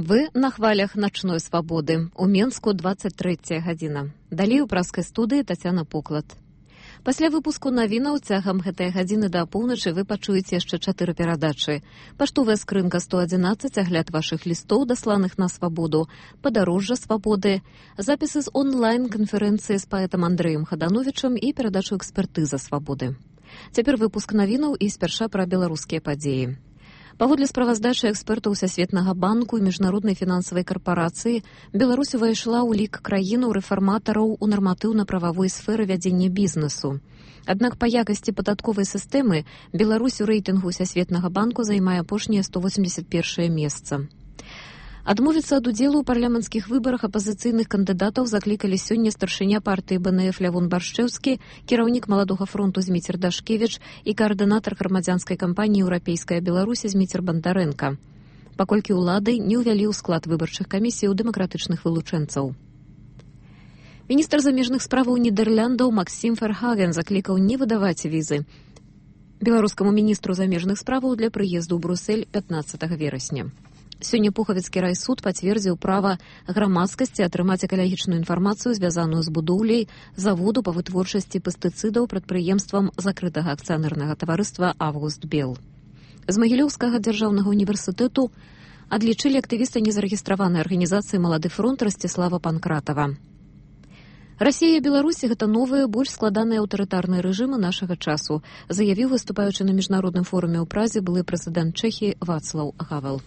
Вы на хвалях начной свабоды. У Менску 23 гадзіна. Далей у праскай студыі Тацяна Поклад. Пасля выпуску навінаў цягам гэтай гадзіны да апоўначы вы пачуеце яшчэ 4 перадачы. Паштовая скрынка 111, агляд вашых лістоў, дасланых на свабоду, падарожжа свабоды, запісы з онлайн-канферэнцыі з паэтам Андрэем Хадановічам і перадачу экспертыза свабоды. Цяпер выпуск навінаў і спярша пра беларускія падзеі. Паводле справаздачы экспертаў Сасветнага банку і міжнароднай фінансавай карпарацыі, Беларусь увайшла ў лік краінаў рэфарматараў у нарматыўна-прававой сферы вядзення бізнесу. Аднак па якасці падатковай сістэмы Беларусь у рэйтынгу Сасветнага банку займае апошняе 181 месца. Адмовіцца ад удзелу ў парламенцкіх выбарах апазіцыйных кандыдатаў заклікалі сёння старшыня партыі БНФ Лявон Баршчэўскі, кіраўнік Маладога фронту Зміцер Дашкевіч і каардынатар грамадзянскай кампаніі «Еўрапейская Беларусь» Зміцер Бандарэнка, паколькі ўлады не ўвялі ў склад выбарчых камісій дэмакратычных вылучэнцаў. Міністр замежных справаў Нідерландаў Максім Ферхаген заклікаў не выдаваць візы беларускаму міністру замежных справаў для прыезду ў Брусэль 15 верасня. Сёння Пухавіцкі райсуд пацвердзіў права грамадскасці атрымаць экалагічную інфармацыю, звязаную з будоўляй заводу па вытворчасці пестыцыдаў прадпрыемствам закрытага акцыянернага таварыства «Август Бел». З Магілёўскага дзяржаўнага універсітэту адлічылі актывіста незарэгістраванай арганізацыі «Малады фронт» Расціслава Панкратава. Расія і Беларусь – гэта новыя, больш складаныя аўтарытарныя рэжымы нашага часу, заявіў, выступаючы на міжнародным форуме ў Празе, былы прэзідэнт Чэхіі Вацлаў Гавел.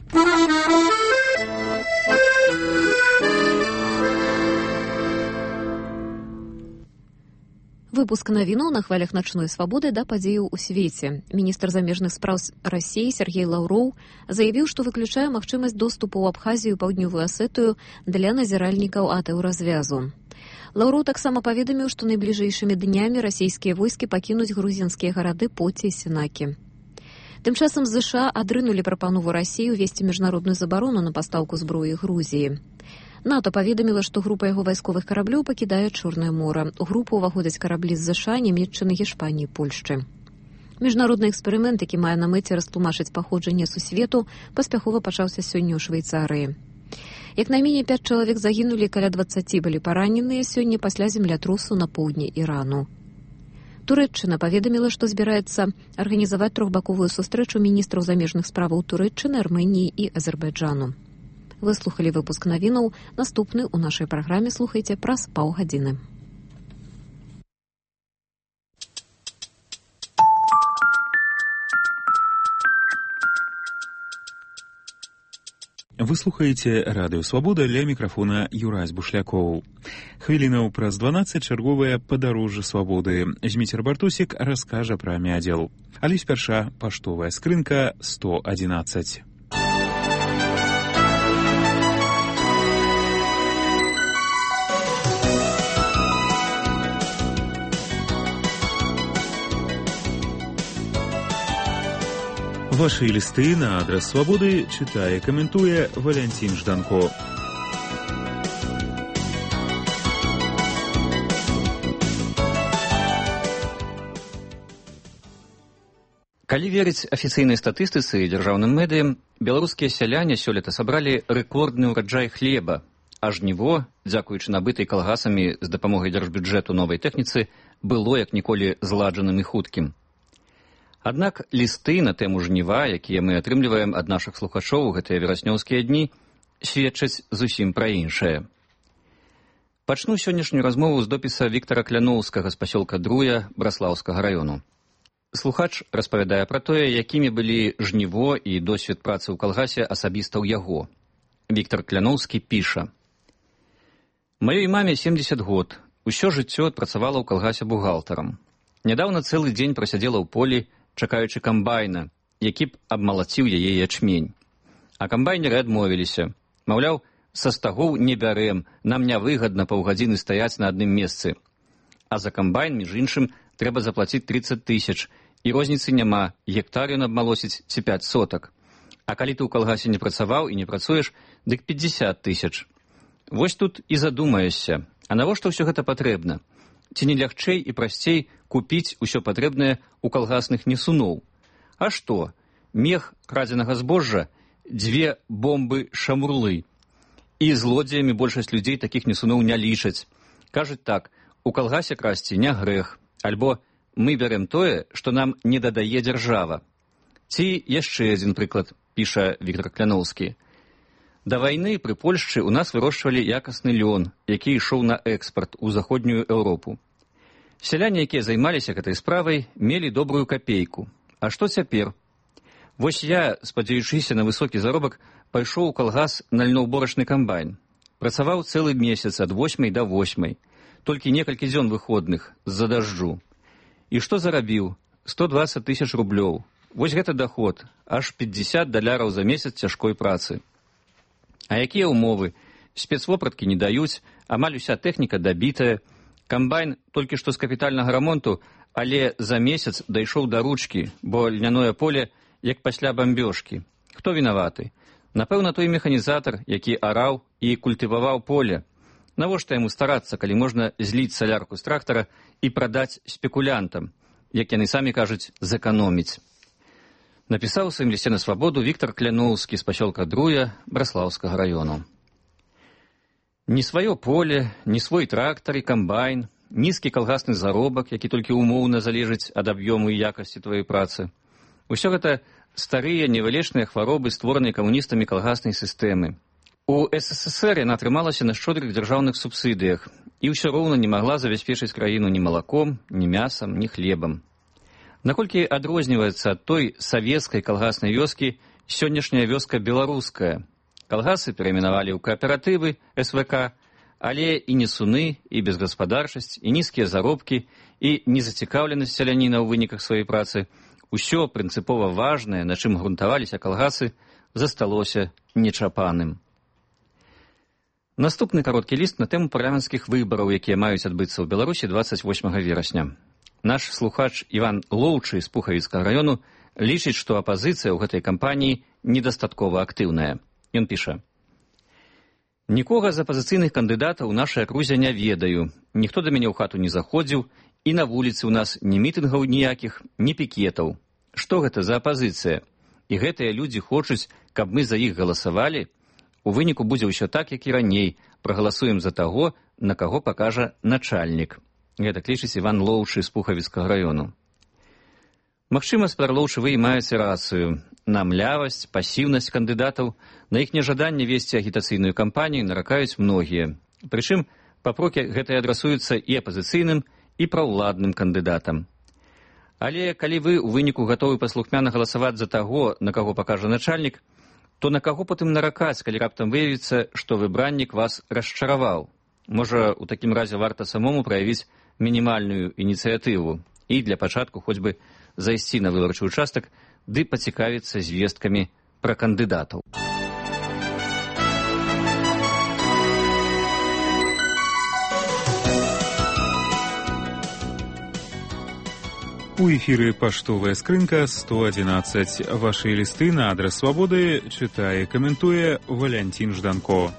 Выпуск навінаў на хвалях начной свабоды да падзеяў у свеце. Міністр замежных спраў Расіі Сергей Лаўроў заявіў, што выключае магчымасць доступу ў Абхазію і Паўднёвую Асетыю для назіральнікаў атаўразвязу. Лаўроў таксама паведаміў, што найбліжэйшымі днямі расійскія войскі пакінуць грузінскія гарады Поці і Сенакі. Тым часам ЗША адрынулі прапанову Расіі увесці міжнародную забарону на пастаўку зброі Грузіі. НАТО паведаміла, што група яго вайсковых караблёў пакідае Чорнае мора. У групу ўваходзяць караблі з ЗША, Нямецчыны, Гішпаніі, Польшчы. Міжнародны эксперымент, які мае на мэце растлумачыць паходжанне сусвету, паспяхова пачаўся сёння ў Швейцарыі. Як найменей 5 чалавек загінулі, каля 20 былі параненыя сёння пасля землятрусу на поўдні Ірану. Турэччына паведаміла, што збіраецца арганізаваць трохбаковую сустрэчу міністраў замежных справаў Турэччыны, Арменіі і Азербайджану. Вы слухалі выпуск навінаў. Наступны ў нашай праграме слухайце праз паўгадзіны. Вы слухаеце радыё «Свабода», ля мікрафона Юрась Бушлякоў. Хвілінаў праз 12 чарговае падарожжа свабоды. Зміцер Бартусік раскажа пра мядзел. Але спярша паштовая скрынка 111. Ваши листы на адрес «Свободы» читая, комментуя Валентин Жданко. Калі верыць афіцыйнай статыстыцы і дзяржаўным медыям, беларускія сяляне сёлета сабралі рэкордны ўраджай хлеба, а жніво, дзякуючы набытай калгасамі з дапамогай дзяржбюджэту новай тэхніцы, было як ніколі зладжаным і хуткім. Аднак лісты на тэму жніва, якія мы атрымліваем ад нашых слухачоў у гэтыя вераснёўскія дні, сведчаць зусім пра іншае. Пачну сённяшнюю размову з допіса Віктара Кляноўскага з пасёлка Друя Браслаўскага раёну. Слухач распавядае пра тое, якімі былі жніво і досвед працы ў калгасе асабіста ў яго. Віктар Кляноўскі піша: «Маёй маме 70 год, усё жыццё адпрацавала ў калгасе бухгалтарам. Нядаўна цэлы дзень прасядзела ў полі, чакаючы камбайна, які б абмалаціў яе ячмень. А камбайнеры адмовіліся. Маўляў, са стагоў не бярэм, нам нявыгадна паўгадзіны стаяць на адным месцы. А за камбайн, між іншым, трэба заплаціць 30 000, і розніцы няма, гектар ён абмалосіць ці 5 сотак. А калі ты ў калгасе не працаваў і не працуеш, дык 50 000. Вось тут і задумаешся, а навошта ўсё гэта патрэбна? Ці не лягчэй і прасцей купіць усё патрэбнае ў калгасных несуноў? А што? Мех крадзенага збожжа 2 бомбы-шамурлы. І злодзеямі большасць людзей такіх несуноў не лічаць. Кажуць так: у калгасе красці не грэх, альбо мы бярем тое, што нам не дадае дзяржава. Ці яшчэ адзін прыклад, піша Віктор Кляноўскі. Да вайны пры Польшчы ў нас вырошчвалі якасны лён, які ішоў на экспарт у заходнюю Еўропу. Сяляне, якія займаліся гэтай справай, мелі добрую капейку. А што цяпер? Вось я, спадзяючыся на высокі заробак, пайшоў у калгас на льноўборачны камбайн. Працаваў цэлы месяц ад 8 да 8, толькі некалькі дзён выходных з-за дажджу. І што зарабіў? 120 000 рублёў. Вось гэта доход, аж $50 за месяц цяжкой працы. А якія ўмовы? Спецвопраткі не даюць, амаль уся тэхніка дабітая. Камбайн толькі што з капітальнага рамонту, але за месяц дайшоў да ручкі, бо льняное поле як пасля бамбёжкі. Хто вінаваты? Напэўна, той механізатар, які араў і культываваў поле. Навошта яму старацца, калі можна зліць салярку з трактара і прадаць спекулянтам, як яны самі кажуць, зэканоміць. Напісаў у сваім лісце на свабоду Віктор Кляноўскі з пасёлка Друя Браслаўскага раёну. Ні сваё поле, ні свой трактар і камбайн, нізкі калгасны заробак, які толькі умоўна залежыць ад аб'ёму і якасці тваёй працы. Усё гэта старыя невылечныя хваробы, створаныя камуністамі калгаснай сістэмы. У СССР яна атрымалася на шчодрых дзяржаўных субсідыях і ўсё роўна не магла забяспечыць краіну ні малаком, ні мясам, ні хлебам. Наколькі адрозніваецца ад той савецкай калгаснай вёскі сённяшняя вёска беларуская. Калгасы перайменавалі ў кааператывы, СВК, але і несуны, і безгаспадарчасць, і нізкія заробкі, і незацікаўленасць сяляніна ў выніках сваёй працы, усё прынцыпова важнае, на чым грунтаваліся калгасы, засталося нечапаным. Наступны кароткі ліст на тэму парламенцкіх выбараў, якія маюць адбыцца ў Беларусі 28 верасня. Наш слухач Іван Лоўчы з Пухавіцкага раёну лічыць, што апазіцыя ў гэтай кампаніі недастаткова актыўная. Ён піша: «Нікога з апазіцыйных кандыдатаў у нашай акрузе не ведаю. Ніхто да мяне ў хату не заходзіў, і на вуліцы ў нас ні мітынгаў ніякіх, ні пікетаў. Што гэта за апазіцыя? І гэтыя людзі хочуць, каб мы за іх галасавалі? У выніку будзе ўсё так, як і раней. Прагаласуем за таго, на каго пакажа начальнік». Гэта клічыць Іван Лоўчы з Пухавіцкага раёну. Магчыма, спадар Лоўчы, вы і маеце рацыю. На млявасць, пасіўнасць кандыдатаў, на іх нежаданне весці агітацыйную кампанію наракаюць многія. Прычым, папрокі гэтыя адрасуюцца і апазіцыйным, і праўладным кандыдатам. Але калі вы ў выніку гатовы паслухмяна галасаваць за таго, на каго пакажа начальнік, то на каго потым наракаць, калі раптам выявіцца, што выбраннік вас расчараваў? Можа, у такім разе варта самому праявіць мінімальную ініцыятыву і для пачатку хоць бы зайсці на выбарчы участак ды пацікавіцца звесткамі пра кандыдатаў. У эфіры паштовая скрынка 111. Вашы лісты на адрас свабоды чытае, каментуе Валянцін Жданко.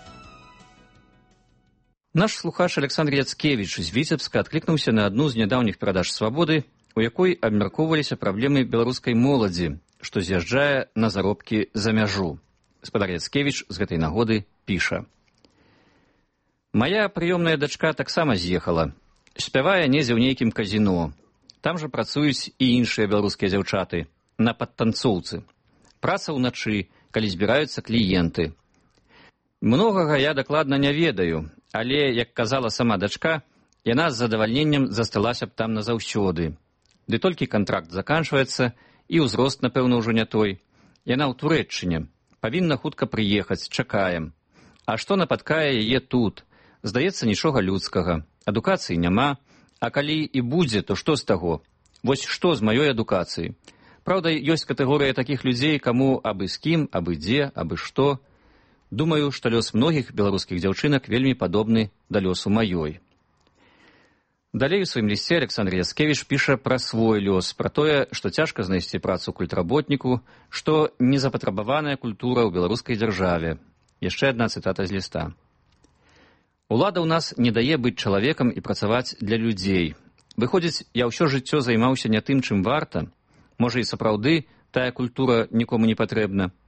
Наш слухач Александр Яцкевіч з Віцебска адклікнуўся на адну з нядаўніх перадаж свабоды, у якой абмяркоўваліся праблемы беларускай моладзі, што з'язджае на заробкі за мяжу. Спадар Яцкевіч з гэтай нагоды піша: «Мая прыёмная дачка таксама з'ехала. Спявае недзе ў нейкім казіно. Там жа працуюць і іншыя беларускія дзяўчаты, на падтанцоўцы. Праца ўначы, калі збіраюцца кліенты. Многага я дакладна не ведаю, але, як казала сама дачка, яна з задавальненнем засталася б там назаўсёды. Ды толькі кантракт заканчваецца, і ўзрост, напэўна, ўжо не той. Яна ў Турэччыне. Павінна хутка прыехаць, чакаем. А што напаткае яе тут? Здаецца, нічога людскага. Адукацыі няма. А калі і будзе, то што з таго? Вось што з маёй адукацыі? Праўда, ёсць катэгорыя такіх людзей, каму абы з кім, абы дзе, абы што. Думаю, што лёс многіх беларускіх дзяўчынак вельмі падобны да лёсу маёй». Далей у сваім лісце Александр Яцкевіч піша пра свой лёс, пра тое, што цяжка знайсці працу культработніку, што незапатрабаваная культура ў беларускай дзяржаве. Яшчэ адна цытата з ліста. «Улада ў нас не дае быць чалавекам і працаваць для людзей. Выходзіць, я ўсё жыццё займаўся не тым, чым варта. Можа, і сапраўды тая культура нікому не патрэбна.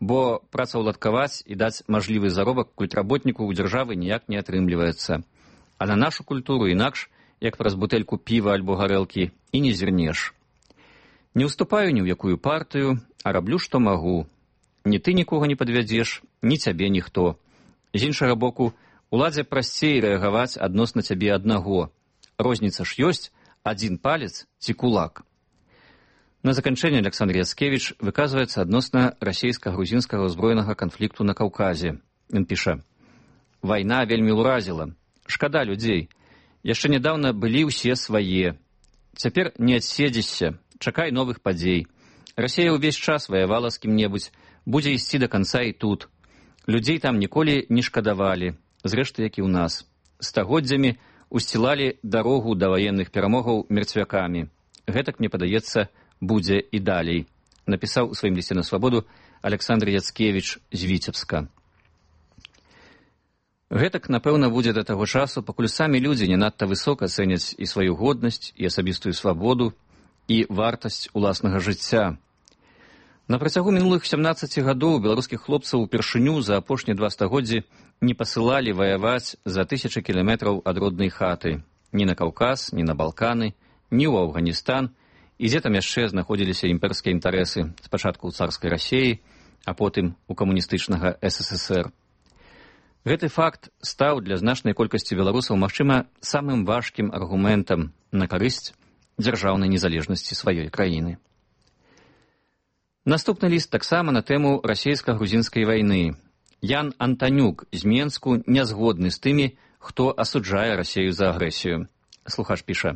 бо працаўладкаваць і даць мажлівы заробак культработніку ў дзяржавы ніяк не атрымліваецца. А на нашу культуру інакш, як праз бутэльку піва альбо гарэлкі, і не зірнеш. Не ўступаю ні ў якую партыю, а раблю, што магу. Ні ты нікога не падвядзеш, ні цябе ніхто. З іншага боку, уладзе прасцей рэагаваць адносна цябе аднаго. Розніца ж ёсць, адзін палец ці кулак. На заканчэнне Александр Яцкевіч выказваецца адносна расійска-грузінскага ўзброенага канфлікту на Каўказе. Ён піша: «Вайна вельмі ўразіла. Шкада людзей. Яшчэ нядаўна былі ўсе свае. Цяпер не адседзішся. Чакай новых падзей. Расія ўвесь час ваявала з кім-небудзь, будзе ісці да канца і тут. Людзей там ніколі не шкадавалі, зрэшты, як і ў нас. Стагоддзямі усцілалі дарогу да ваенных перамогаў мерцвякамі. Гэтак, мне падаецца, будзе і далей», напісаў у сваім лісце на свабоду Александр Яцкевіч з Віцебска. Гэтак, напэўна, будзе да таго часу, пакуль самі людзі не надта высока цэняць і сваю годнасць, і асабістую свабоду, і вартасць уласнага жыцця. На працягу мінулых 17 гадоў беларускіх хлопцаў упершыню за апошнія 2 стагоддзі не пасылалі ваяваць за 1000 кіламетраў ад роднай хаты. Ні на Каўказ, ні на Балканы, ні ў Афганістан, і дзе там яшчэ знаходзіліся імперскія інтарэсы, спачатку ў царскай Расіі, а потым у камуністычнага СССР. Гэты факт стаў для значнай колькасці беларусаў, магчыма, самым важкім аргументам на карысць дзяржаўнай незалежнасці сваёй краіны. Наступны ліст таксама на тэму расійска-грузінскай вайны. Ян Антанюк з Менску не згодны з тымі, хто асуджае Расію за агрэсію. Слухач піша: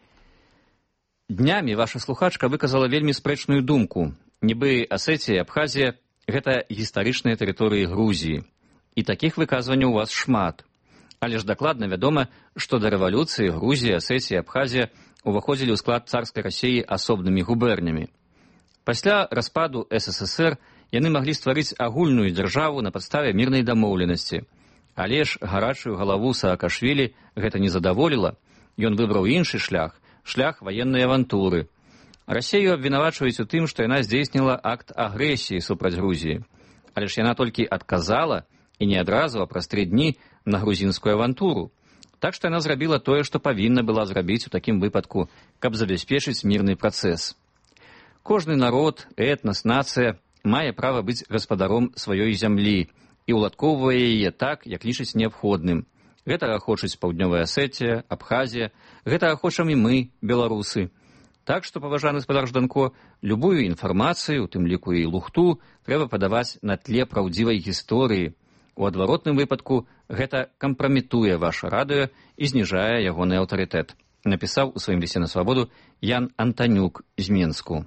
«Днямі ваша слухачка выказала вельмі спрэчную думку. Нібы Асетія і Абхазія – гэта гістарычныя тэрыторыі Грузіі. І такіх выказванняў у вас шмат. Але ж дакладна вядома, што да рэвалюцыі Грузія, Асетія і Абхазія уваходзілі ў склад царскай Расіі асобнымі губернямі. Пасля распаду СССР яны маглі стварыць агульную дзяржаву на падставе мірнай дамоўленасці. Але ж гарачую галаву Саакашвілі гэта не задаволіла. Ён выбраў іншы шлях – шлях ваеннай авантуры. Расію абвінавачваюць у тым, што яна здзейсніла акт агрэсіі супраць Грузіі. Але ж яна толькі адказала, і не адразу, а праз 3 дні, на грузінскую авантуру. Так што яна зрабіла тое, што павінна была зрабіць у такім выпадку, каб забяспечыць мірны працэс. Кожны народ, этнас, нацыя мае права быць гаспадаром сваёй зямлі і ўладкоўвае яе так, як лічыць неабходным. Гэтага хочуць Паўднёвая Асетія, Абхазія, гэтага хочам і мы, беларусы. Так што, паважаны спадар Жданко, любую інфармацыю, у тым ліку і лухту, трэба падаваць на тле праўдзівай гісторыі. У адваротным выпадку гэта кампраметуе ваше радыё і зніжае ягоны аўтарытэт, напісаў у сваім лісце на свабоду Ян Антанюк з Менску.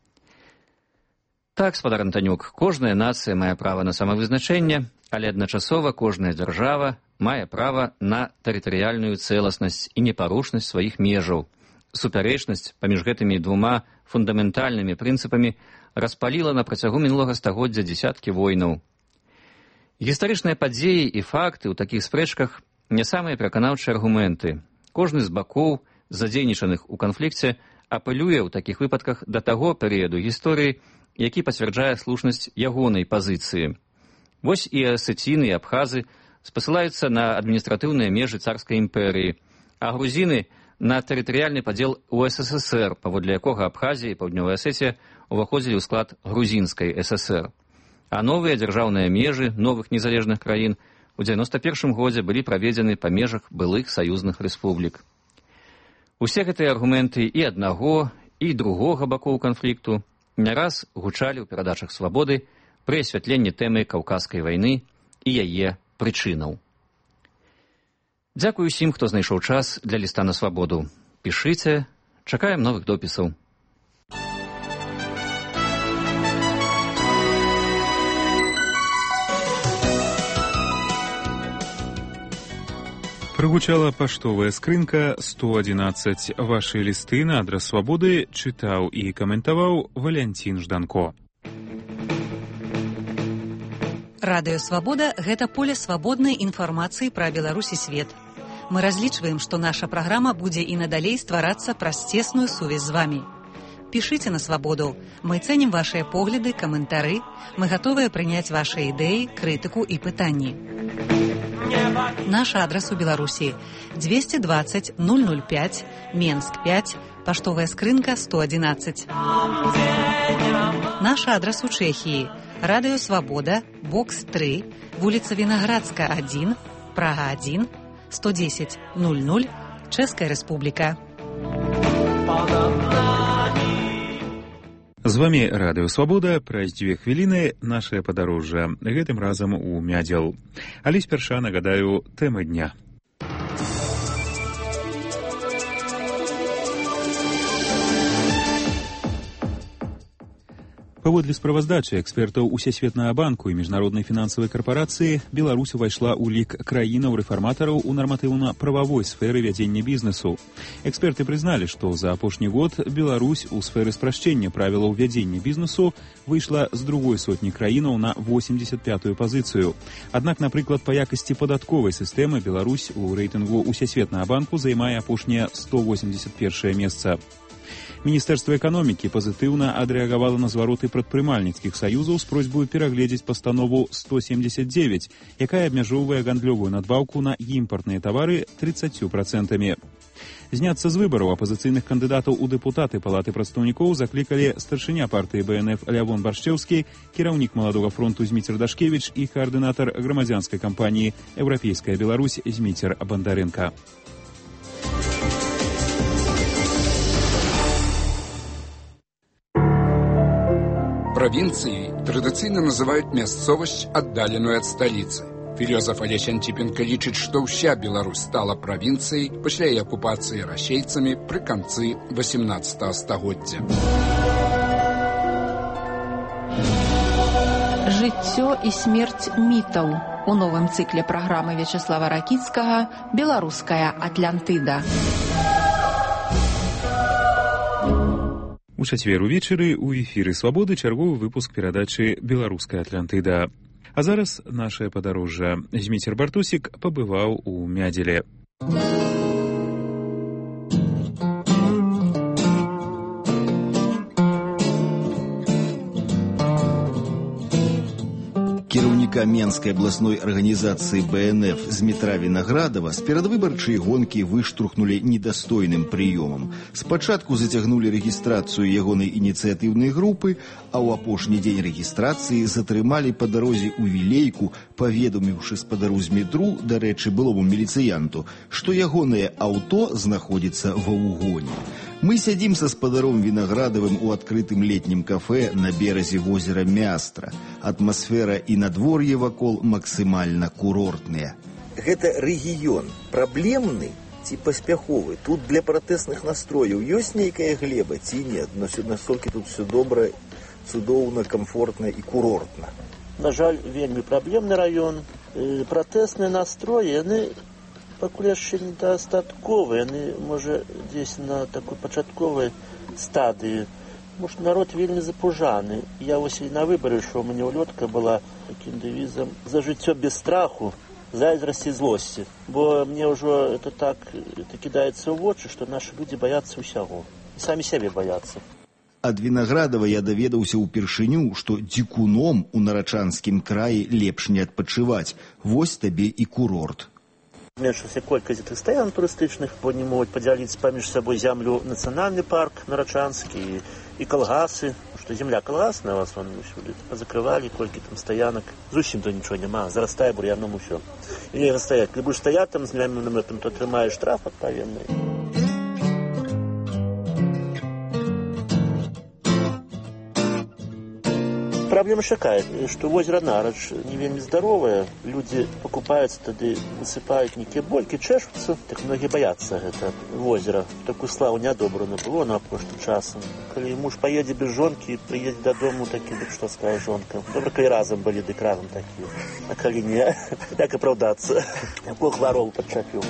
Так, спадар Антанюк, кожная нацыя мае права на самавызначэнне, але адначасова кожная дзяржава мае права на тэрытарыяльную цэласнасць і непарушнасць сваіх межаў. Супярэчнасць паміж гэтымі 2 фундаментальнымі прынцыпамі распаліла на працягу мінулага стагоддзя дзесяткі войнаў. Гістарычныя падзеі і факты ў такіх спрэчках не самыя пераканаўчыя аргументы. Кожны з бакоў, задзейнічаных у канфлікце, апелюе ў такіх выпадках да таго перыяду гісторыі, які пацвярджае слушнасць ягонай пазіцыі. Вось і асеціны, і абхазы спасылаюцца на адміністратыўныя межы царскай імперыі, а грузіны – на тэрытарыяльны падзел у СССР, паводле якога Абхазія і Паўднёвая Асетія ўваходзілі ў склад грузінскай ССР. А новыя дзяржаўныя межы новых незалежных краін у 91 годзе былі праведзены па межах былых саюзных рэспублік. Усе гэтыя аргументы і аднаго, і другога бакоў канфлікту не раз гучалі ў перадачах свабоды пры асвятленні тэмы Каўказскай вайны і яе прычынаў. Дзякую усім, хто знайшоў час для ліста на свабоду. Пішыце, чакаем новых допісаў. Прагучала паштовая скрынка 111. Вашы лісты на адрас свабоды чытаў і каментаваў Валянцін Жданко. Радыё «Свабода» – гэта поле свабоднай інфармацыі пра Беларусь і свет. Мы разлічваем, што наша праграма будзе і надалей стварацца праз цесную сувязь з вамі. Пішыце на свабоду. Мы цэнім вашыя погляды, каментары. Мы гатовыя прыняць вашыя ідэі, крытыку і пытанні. Наш адрас у Беларусі 220 005, Менск 5, паштовая скрынка 111. Наш адрас у Чэхіі. Радыё Свабода, бокс 3, вуліца Вінаградска 1, Прага 1, 110 00, Чэшская Рэспубліка. З вами Радыё Свабода. Праз 2 хвіліны нашае падарожжа. Гэтым разам у Мядзел. Але спярша нагадаю тэмы дня. Паводле справаздачы экспертаў Усесветнага банку і Міжнароднай фінансавай карпорацыі, Беларусь увайшла ў лік краінаў-рэфарматараў у нарматыўна-прававой сферы вядзення бізнесу. Эксперты прызналі, што за апошні год Беларусь у сферы спрашчэння правілаў вядзення бізнесу выйшла з другой сотні краінаў на 85-ю пазіцыю. Аднак, напрыклад, па якасці падатковай сістэмы Беларусь у рэйтынгу Усесветнага банку займае апошняе 181 месца. Міністэрства эканомікі пазітыўна адрэагавала на звароты прадпрымальніцкіх саюзаў з просьбаю перагледзець пастанову 179, якая абмяжоўвае гандлёвую надбаўку на імпартныя тавары 30%. Зняцца з выбараў апазіцыйных кандыдатаў у дэпутаты Палаты прадстаўнікоў заклікалі старшыня партыі БНФ Лявон Баршчэўскі, кіраўнік Маладога фронту Зміцер Дашкевіч і каардынатар грамадзянскай кампаніі «Еўрапейская Беларусь» Зміцер Бандарэнка. Провинцией традыцыйна называюць мясцовасць, аддаленую ад сталіцы. Філёзаф Алесь Антіпенка лічыць, што ўся Беларусь стала правінцыяй пасля яе акупацыі расейцамі пры канцы 18 стагоддзя. Жыццё і смерць мітаў у новым цыкле праграмы Вячеслава Ракіцкага «Беларуская Атлантыда». У чацвер увечары ў эфіры Свабоды чарговы выпуск перадачы «Беларуская Атлантыда». А зараз нашае падарожжа. Зміцер Бартусік пабываў у Мядзеле. Кіраўніка Менскай абласной арганізацыі БНФ Змітра Вінаградава з перадвыбарчай гонкі выштурхнулі недастойным прыёмам. Спачатку зацягнулі рэгістрацыю ягонай ініцыятыўнай групы, а ў апошні дзень рэгістрацыі затрымалі па дарозе ў Вілейку, паведаміўшы спадару Змітру, дарэчы, былому міліцыянту, што ягонае аўто знаходзіцца ва ўгоне. Мы сядзім са спадаром Вінаградавым у адкрытым летнім кафэ на беразе возера Мястра. Атмасфера і надвор'е вакол максімальна курортныя. Гэта рэгіён праблемны ці паспяховы? Тут для пратэсных настрояў ёсць нейкая глеба ці не? Настолькі тут все добра, цудоўна, комфортна і курортна. На жаль, вельмі праблемны раён. Пратэсныя настроі, яны пакуль яшчэ недастатковыя, яны, можа, дзесь на такой пачатковай стадыі. Может, народ вельмі запужаны. Я вось і на выбары ішоў, мне ўлётка была такім дэвізам «За жыццё без страху, зайздрасці, злосці». Бо мне ўжо это так кідаецца ў вочы, што нашы людзі баяцца ўсяго. Самі сябе баяцца. Ад Вінаградава я даведаўся ўпершыню, што дзікуном у Нарачанскім краі лепш не адпачываць. Вось табе і курорт. Зменшылася колькасць гэтых стаян турыстычных, бо не могуць падзяліць паміж сабой зямлю нацыянальны парк Нарачанскі і калгасы, што земля калгасная у асноўным усюды. Пазакрывалі колькі там стаянак, зусім то нічого няма, зарастае бур'яном усё. І не расстаяць, калі будеш стаяць там з лямным намётам, то атрымаеш штраф адпаведны. Проблема такая, что озеро Нарач не вельмі здаровае. Люди покупаюцца тады, высыпаюць нейкія болькі, чэшуцца. Так многія баяцца гэта озера. Такую славу нядобрую набыло на апошнім часам. Калі муж поедзе без жонкі, прыедзе дадому такі, дык што скажа жонка. Добра, калі разам былі, дык разам такі. А калі не, як апраўдацца? Якую хваробу падчапіў.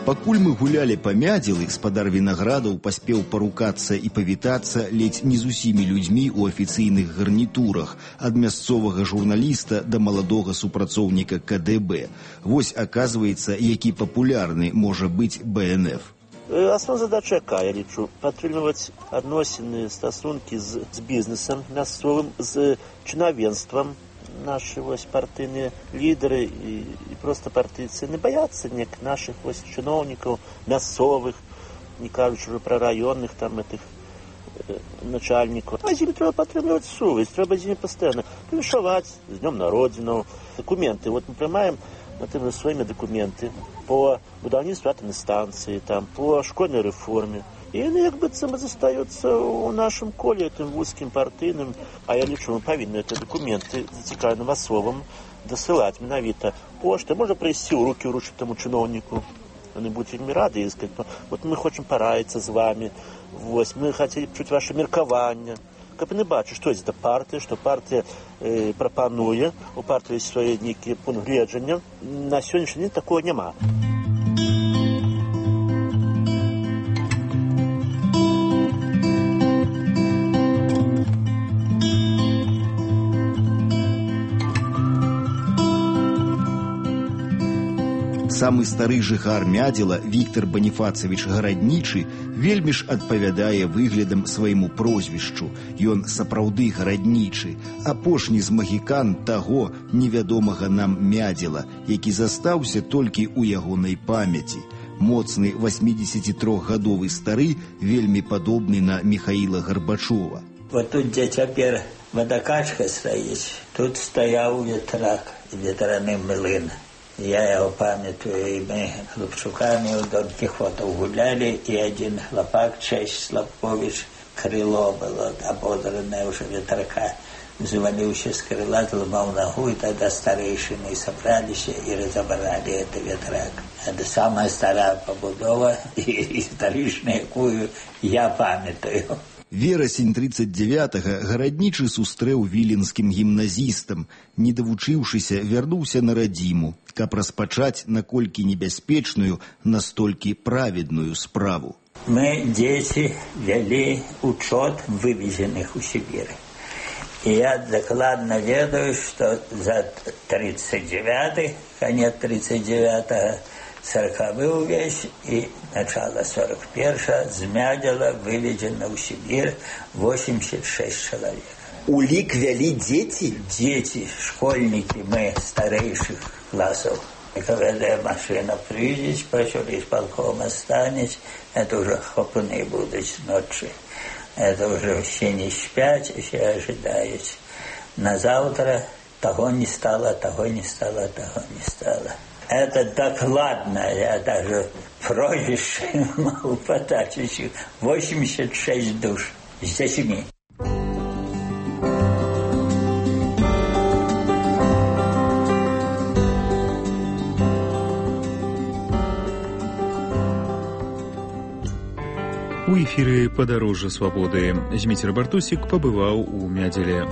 Пакуль мы гулялі па Мядзелы, спадар Вінаградаў паспеў парукацца і павітацца ледзь не з усімі людзьмі ў афіцыйных гарнітурах, ад мясцовага журналіста да маладога супрацоўніка КДБ. Вось, аказваецца, які папулярны можа быць БНФ. Основная задача якая, я лічу, падтрымліваць адносіны, стасункі з бізнесам мясцовым, з чынавенствам. Наши партыйныя лідары і просто партыйцы не баяцца неяк наших чыноўнікаў мясцовых, не кажучы ўжо пра раённых там этих начальнікаў. А з імі трэба падтрымліваць сувязь, трэба з імі пастаянна павіншаваць з днём народзінаў. Дакументы, вот мы прымаем сваімі дакументы по будаўніцтву атамнай станцыі, там по школьнай рэформе. І яны як быццам застаюцца ў нашым коле, тым вузкім партыйным, а я лічу, мы павінны гэтыя дакументы зацікаўленым асобам дасылаць менавіта поштай. Можа прыйсці ў рукі ўручыць таму чыноўніку. Яны будуць вельмі рады і сказаць, вот мы хочам параіцца з вамі, вось, мы хацелі б чуць ваше меркаванне. Каб яны бачаць, што ёсць да партыі, што партыя прапануе, у партыі ёсць свае нейкія пункт гледжання. На сённяшні дзень такого няма. Самы стары жыхар Мядзела, Віктор Баніфацавіч Гараднічы, вельмі ж адпавядае выглядам свайму прозвішчу. Ён сапраўды гараднічы, апошні з магікан таго невядомага нам Мядзела, які застаўся толькі ў ягонай памяці. Моцны 83-гадовы стары, вельмі падобны на Міхаіла Гарбачова. Вот тут, дзе цяпер вадакачка стаіць, тут стаяў ветрак, ветраны млын. Я его памятаю, и мы хлопчуками у Дон Кихота гуляли, и один хлопак, Честь Славкович, крыло было ободранное уже ветрака, завалившись с крыла, ломал ногу, и тогда старейшины собрались и разобрали этот ветрак. Это самая старая побудова, и историчная, якую я памятаю. Верасень 39-го Гараднічы сустрэў віленскім гімназістам. Не давучыўшыся, вярнуўся на радзіму, каб распачаць наколькі небяспечную, настолькі праведную справу. Мы, дети, вели учет вывезенных у Сибирь. И я докладно ведаю, что за 39-й, конец 39-го, 40-й увесь и начало 41-го з Мядзела выведено в Сибирь 86 человек. Улик вели дети? Дети, школьники, мы старейших классов. И когда машина приедет, почали исполкома станет, это уже хопуны будут ночи. Это уже все не спят, все ожидают. На завтра того не стало, того не стало, того не стало. Это докладно, я даже прозвище могу подать. 86 душ с детьми. У эфіры «Падарожжа свабоды» Зміцер Бартусік пабываў у Мядзеле.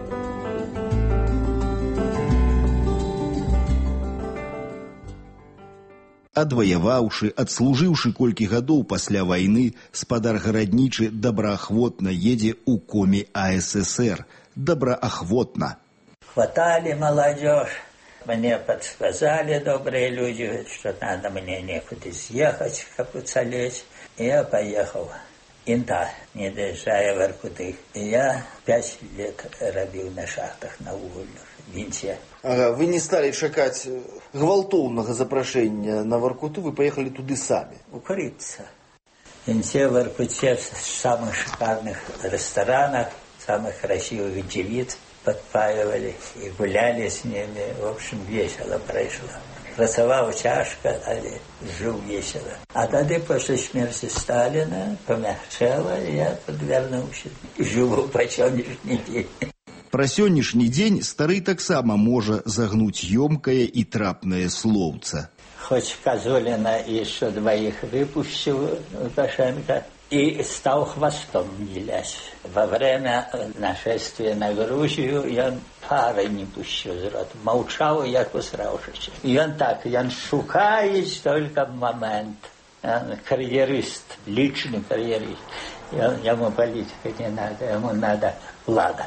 Адваяваўшы, адслужыўшы колькі гадоў пасля вайны, спадар Гараднічы добраахвотна едзе ў коме АССР. Добраахвотна. Хватали молодежь. Мне подсказали добрые люди, что надо мне некуда съехать, как уцелеть. И я поехал. Инта, не доезжая в Иркутск. И я 5 лет робил на шахтах, на угольных, в Винте. Ага, вы не стали чакаць гвалтоўнага запрашэння на Воркуту, вы поехали туды сами. Укрыться. В Винте, в Иркутске, в самых шикарных ресторанах, самых красивых девиц подпаивали и гуляли с ними. В общем, весело прошло. Працаваў цяжка, але жыў весела. А тады, пасля смерці Сталіна, памягчэла, і я падвярнуўся. Жыву па сённяшні дзень. Пра сённяшні дзень стары таксама можа загнуць ёмкае і трапнае слоўца. Хоць Казуліна і еще 2 выпусціў Лукашенко, и стал хвостом вилять. Во время нашествия на Грузию он пары не пушчу з рот. Маўчаў, як усраўшыся. Ён так, ён шукае только момент. Он кар'ерыст, личный карьерист. Ему политика не надо, ему надо влада.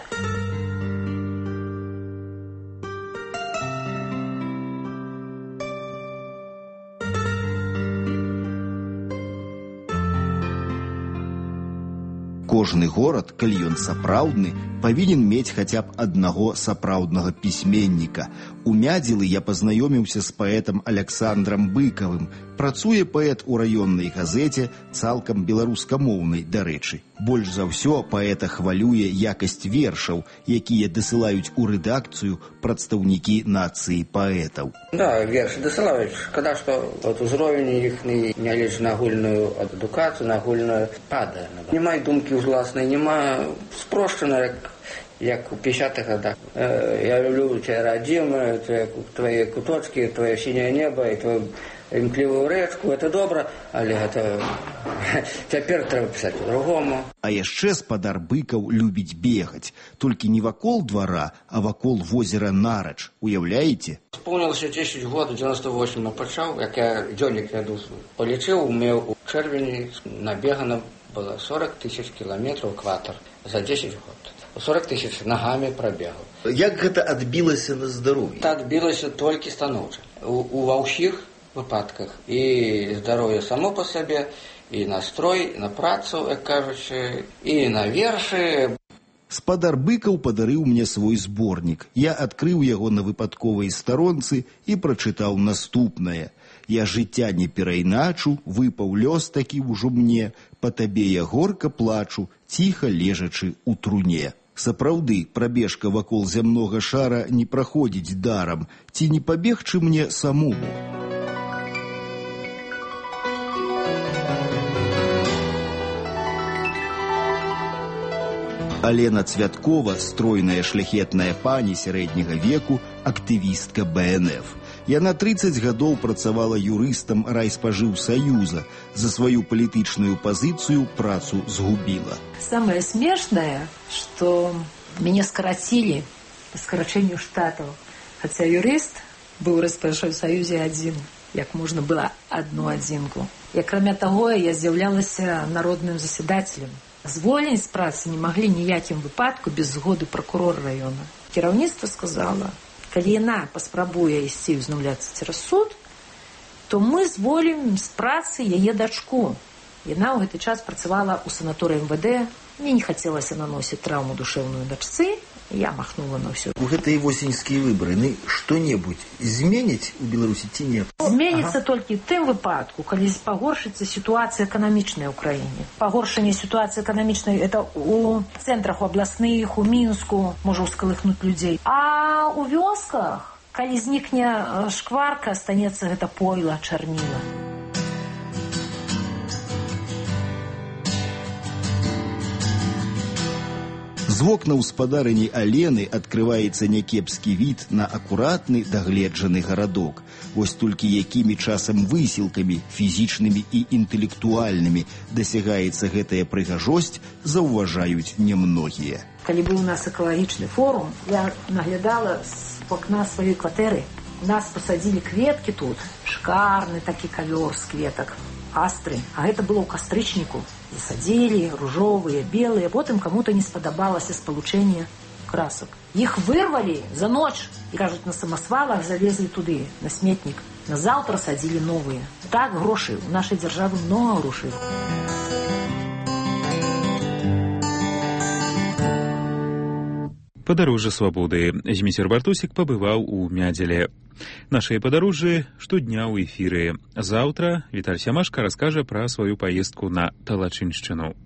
Кожны горад, калі ён сапраўдны, павінен мець хаця б аднаго сапраўднага пісьменніка. У Мядзелы я пазнаёміўся з паэтам Аляксандрам Быкавым. Працуе паэт у раённай газеце, цалкам беларускамоўнай, дарэчы. Больш за ўсё паэта хвалюе якасць вершаў, якія дасылаюць у рэдакцыю прадстаўнікі нацыі паэтаў. Да, вершы дасылаюць. Шкада, што узровень іхні, нягледзячы на агульную адукацыю, на агульную падае. Няма думкі ўзласнай, няма спрошчана, як у 50-х годах. Я люблю тебя, родимую, твои куточки, твое синее небо и твою імклівую рэчку, это добра, але гэта цяпер трэба пісаць по-другому. А яшчэ спадар Быкаў любіць бегаць, толькі не вакол двара, а вакол возера Нарач. Уяўляеце? Спомнілася 10 год, 98 пачаў, як я дзённік вяду, полічыў, у чэрвені набегана было 40 000 кіламетраў экватар за 10 год. 40 000 ногами пробегал. Як гэта адбілася на здароўі? Гэта адбілася толькі станоўча. Ва ўсіх выпадках. І здароўе само по сабе, і настрой, на працу, як кажучы, і на вершы. Спадар Быкаў падарыў мне свой зборнік. Я адкрыў яго на выпадковай старонцы і прачытаў наступнае. Я жыцця не перайначу, выпаў лёс такі ўжо мне, па табе я горка плачу, ціха лежачы ў труне. Сапраўды, прабежка вакол зямнога шара не праходзіць дарам, ці не пабегчы мне самому. Алена Цвяткова, стройная шляхетная пані сярэдняга веку, актывістка БНФ. Яна 30 гадоў працавала юрыстам райспажыўсаюза. За сваю палітычную пазіцыю працу згубіла. Самое смешное, что меня скоротили по скорочению штатов. Хотя юрист был в Райспажыўсаюзе один, як можно было одну адзінку. И кроме того, я з'являлась народным заседателем. Звольніць з працы не маглі ніякім выпадку без згоды прокурора района. Кіраўніцтва сказала, калі яна паспрабуе ісці ўзнаўляцца цераз суд, то мы зволім з працы яе дачку. Яна ў гэты час працавала ў санаторыі МВД. Мне не хацелася наносіць траўму душэўную дачцы. Я махнула на ўсё. У гэтыя восеньскія выбары што-небудзь зменіць у Беларусі ці не? Зменіцца толькі ў тым выпадку, калі пагоршыцца сітуацыя эканамічная ў краіне. Пагоршанне сітуацыі эканамічнай это у цэнтрах абласных, у Мінску можа ўскалыхнуць людзей. А у вёсках, калі знікне шкварка, астанецца гэта пойла, чарніла. З вокнаў спадарыні Алены адкрываецца някепскі від на акуратны дагледжаны гарадок. Вось толькі якімі часам высілкамі, фізічнымі і інтэлектуальнымі дасягаецца гэтая прыгажосць, заўважаюць немногія. Калі быў у нас экалагічны форум, я наглядала з вокна сваёй кватэры. У нас пасадзілі кветкі тут, шикарны такі кавёр з кветак. Астры, а гэта было ў кастрычніку. Засадзілі, ружовыя, белыя, потым каму-то не спадабалася спалучэнне красак. Іх вырвалі за ноч і, кажуць, на самасвалах залезлі туды, на сметнік. На заўтра садзілі новыя. Так, грошы, у нашай дзяржавы многа грошай. Падарожжа свабоды. Зміцер Бартусік пабываў у Мядзеле. Нашыя падарожжы штодня ў эфіры. Заўтра Віталь Сямашка раскажа пра сваю паездку на Талачыншчыну.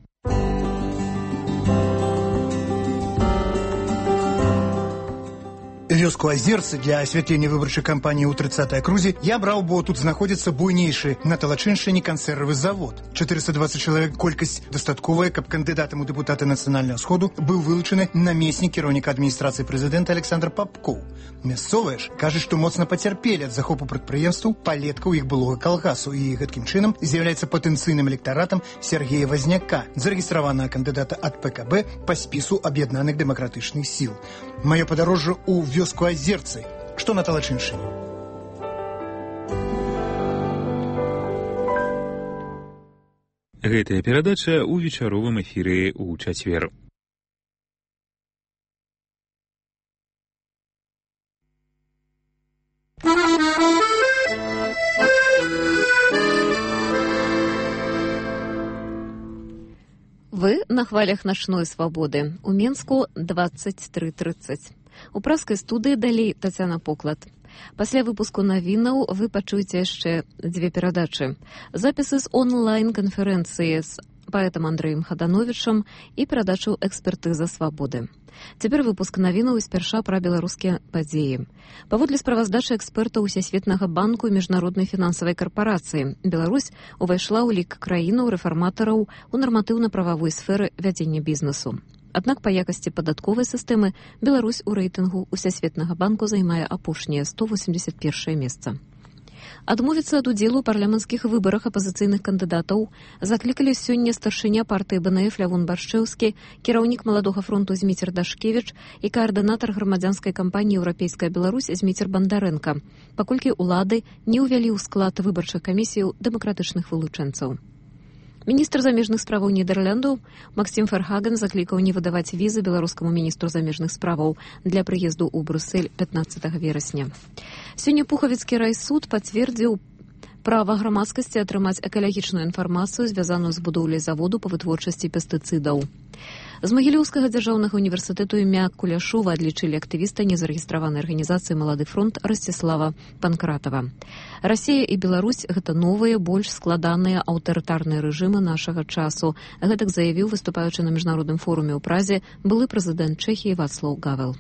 вёску Азерцы для асвятлення выбарчай кампаніі ў 30-й акрузе я браў, бо тут знаходзіцца буйнейшы на Талачыншчыне кансервы завод. 420 чалавек колькасць дастатковая, каб кандыдатам у дэпутаты нацыянальнага сходу быў вылучаны намеснік кіраўніка адміністрацыі прэзідэнта Александр Папкоў. Мясцовыя ж кажуць, што моцна пацярпелі ад захопу прадпрыемстваў палеткаў іх былога калгасу і гэткім чынам з'яўляецца патэнцыйным электаратам Сергея Вазняка, зарэгістраванага кандыдата ад ПКБ па спісу аб'яднаных дэмакратычных сіл. Маё падарожжа ў вёску Азерцы, што на Талачыншчыне. Гэтая перадача ў вечаровым эфіры ў чацвер. Вы на хвалях начной свабоды. У Менску 23:30. У праскай студыі далей Тацяна Поклад. Пасля выпуску навінаў вы пачуеце яшчэ дзве перадачы. Запісы з онлайн-канферэнцыі з паэтам Андрэем Хадановічам і перадачу «Экспертыза свабоды». Цяпер выпуск навінаў спярша пра беларускія падзеі. Паводле справаздачы экспертаў Усесветнага банку і міжнароднай фінансавай карпарацыі, Беларусь увайшла ў лік краінаў рэфарматараў у нарматыўна-прававой сферы вядзення бізнесу. Аднак па якасці падатковай сістэмы Беларусь у рэйтынгу Усесветнага банку займае апошняе 181 месца. Адмовіцца ад удзелу ў парламенцкіх выбарах апазіцыйных кандыдатаў заклікалі сёння старшыня партыі БНФ Лявон Баршчэўскі, кіраўнік Маладога фронту Зміцер Дашкевіч і каардынатар грамадзянскай кампаніі «Еўрапейская Беларусь» Зміцер Бандарэнка, паколькі ўлады не ўвялі ў склад выбарчых камісій дэмакратычных вылучэнцаў. Міністр замежных справаў Нідерландаў Максім Ферхаген заклікаў не выдаваць візы беларускаму міністру замежных справаў для прыезду ў Брюссель 15 верасня. Сёння Пухавіцкі райсуд пацвердзіў права грамадскасці атрымаць экалагічную інфармацыю, звязаную з будоўляй заводу па вытворчасці пестыцыдаў. З Магілёўскага дзяржаўнага універсітэту імя Куляшова адлічылі актывіста незарэгістраванай арганізацыі «Малады фронт» Расціслава Панкратава. Расія і Беларусь – гэта новыя, больш складаныя аўтарытарныя рэжымы нашага часу. Гэтак заявіў, выступаючы на міжнародным форуме ў Празе, былы прэзідэнт Чэхіі Вацлаў Гавел.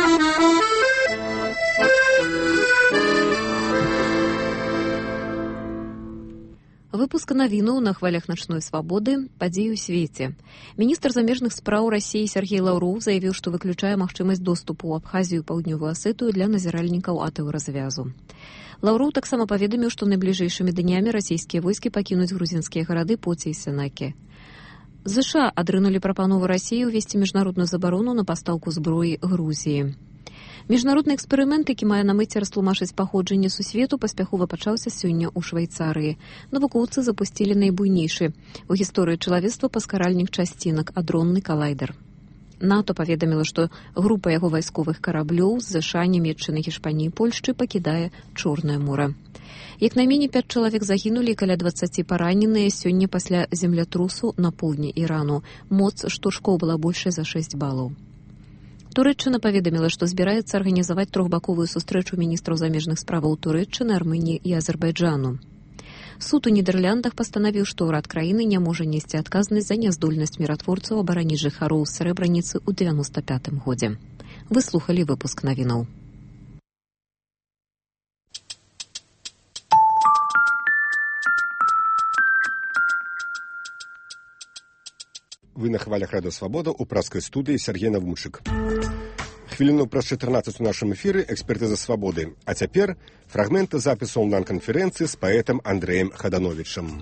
Выпуск навінаў на хвалях начной свабоды, падзеі ў свеце. Міністр замежных спраў Расіі Сергей Лаўроў заявіў, што выключае магчымасць доступу ў Абхазію і Паўднёвую Асетыю для назіральнікаў атаўразвязу. Лаўроў таксама паведаміў, што найбліжэйшымі днямі расійскія войскі пакінуць грузінскія гарады Поці і Сенакі. ЗША адрынулі прапанову Расіі ўвесці міжнародную забарону на пастаўку зброі Грузіі. Міжнародны эксперымент, які мае на мэце растлумачыць паходжанне сусвету, паспяхова пачаўся сёння ў Швейцарыі. Навукоўцы запусцілі найбуйнейшы у гісторыі чалавецтва паскаральнік часцінак, адронны калайдер. НАТО паведаміла, што група яго вайсковых караблёў з ЗША, Нямецчыны, Гішпаніі і Польшчы пакідае Чорнае мора. Як найменей 5 чалавек загінулі і каля 20 параненыя сёння пасля землятрусу на поўдні Ірану. Моц штуршкоў была большай за 6 балаў. Турэччына паведаміла, што збіраецца арганізаваць трохбаковую сустрэчу міністраў замежных справаў Турэччыны, Арменіі і Азербайджану. Суд у Нідерландах пастанавіў, што ўрад краіны не можа несці адказнасць за няздольнасць міратворцаў абараніць жыхароў Срэбраніцы ў 95 годзе. Вы слухалі выпуск навінаў. Вы на хвалях Радыё Свабода ў праскай студыі Сергей Навмучык. Хвіліну праз 14 у нашым эфіры «Экспертыза свабоды». А цяпер фрагменты запісу онлайн-канферэнцыі з паэтам Андрэем Хадановічам.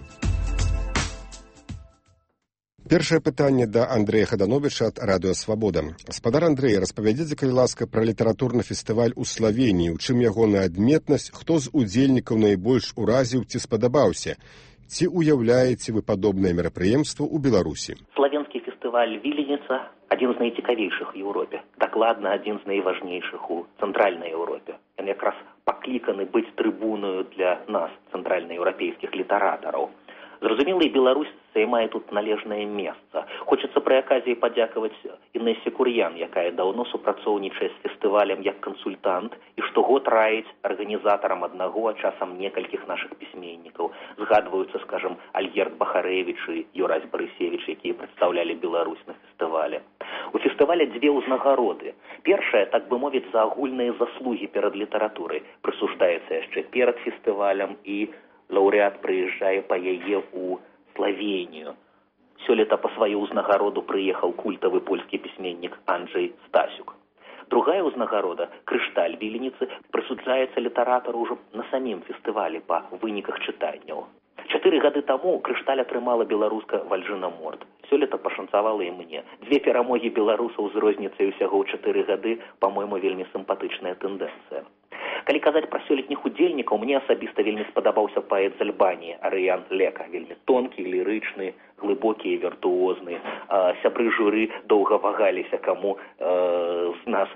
Першае пытанне да Андрэя Хадановіча ад Радыё Свабода. Гаспадар Андрэй, распавядзіце, калі ласка, пра літаратурны фестываль у Славеніі, у чым ягоная адметнасць, хто з удзельнікаў найбольш уразіў ці спадабаўся? Ці уяўляеце вы падобнае мерапрыемства ў Беларусі? Славянскі фестываль Віленіца – адзін з найцікавейшых у Еўропе. Дакладна, адзін з найважнейшых у цэнтральнай Еўропе. Ён якраз пакліканы быць трыбунаю для нас, цэнтральнаеўрапейскіх літаратараў. Зразумела, і Беларусь займае тут належнае месца. Хочацца пры аказіі падзякаваць Інэсе Кур'ян, якая даўно супрацоўнічае з фестывалем як кансультант і штогод раіць арганізатарам аднаго, а часам некалькіх нашых пісьменнікаў. Згадваюцца, скажам, Альгерд Бахарэвіч і Юрась Барысевіч, якія прадстаўлялі Беларусь на фестывале. У фестываля дзве ўзнагароды. Першая, так бы мовіць, за агульныя заслугі перад літаратурай прысуждаецца яшчэ перад фестывалем, і лаўрэат прыязджае па яе ў Славенію. Сёлета па сваю ўзнагароду прыехаў культавы польскі пісьменнік Анджэй Стасюк. Другая ўзнагарода, крышталь Віленіцы, прысуджаецца літаратару ўжо на самім фестывалі па выніках чытанняў. 4 гады таму крышталь атрымала беларуска Вальжына Морд. Сёлета пашанцавала і мне. 2 перамогі беларусаў з розніцай усяго ў 4 гады, па-мойму, вельмі сімпатычная тэндэнцыя. Калі казаць пра сёлетніх удзельнікаў, мне асабіста вельмі спадабаўся паэт з Альбаніі Арыян Лека. Вельмі тонкі, лірычны, глыбокі і віртуозны. Сябры журы доўга вагаліся, каму з нас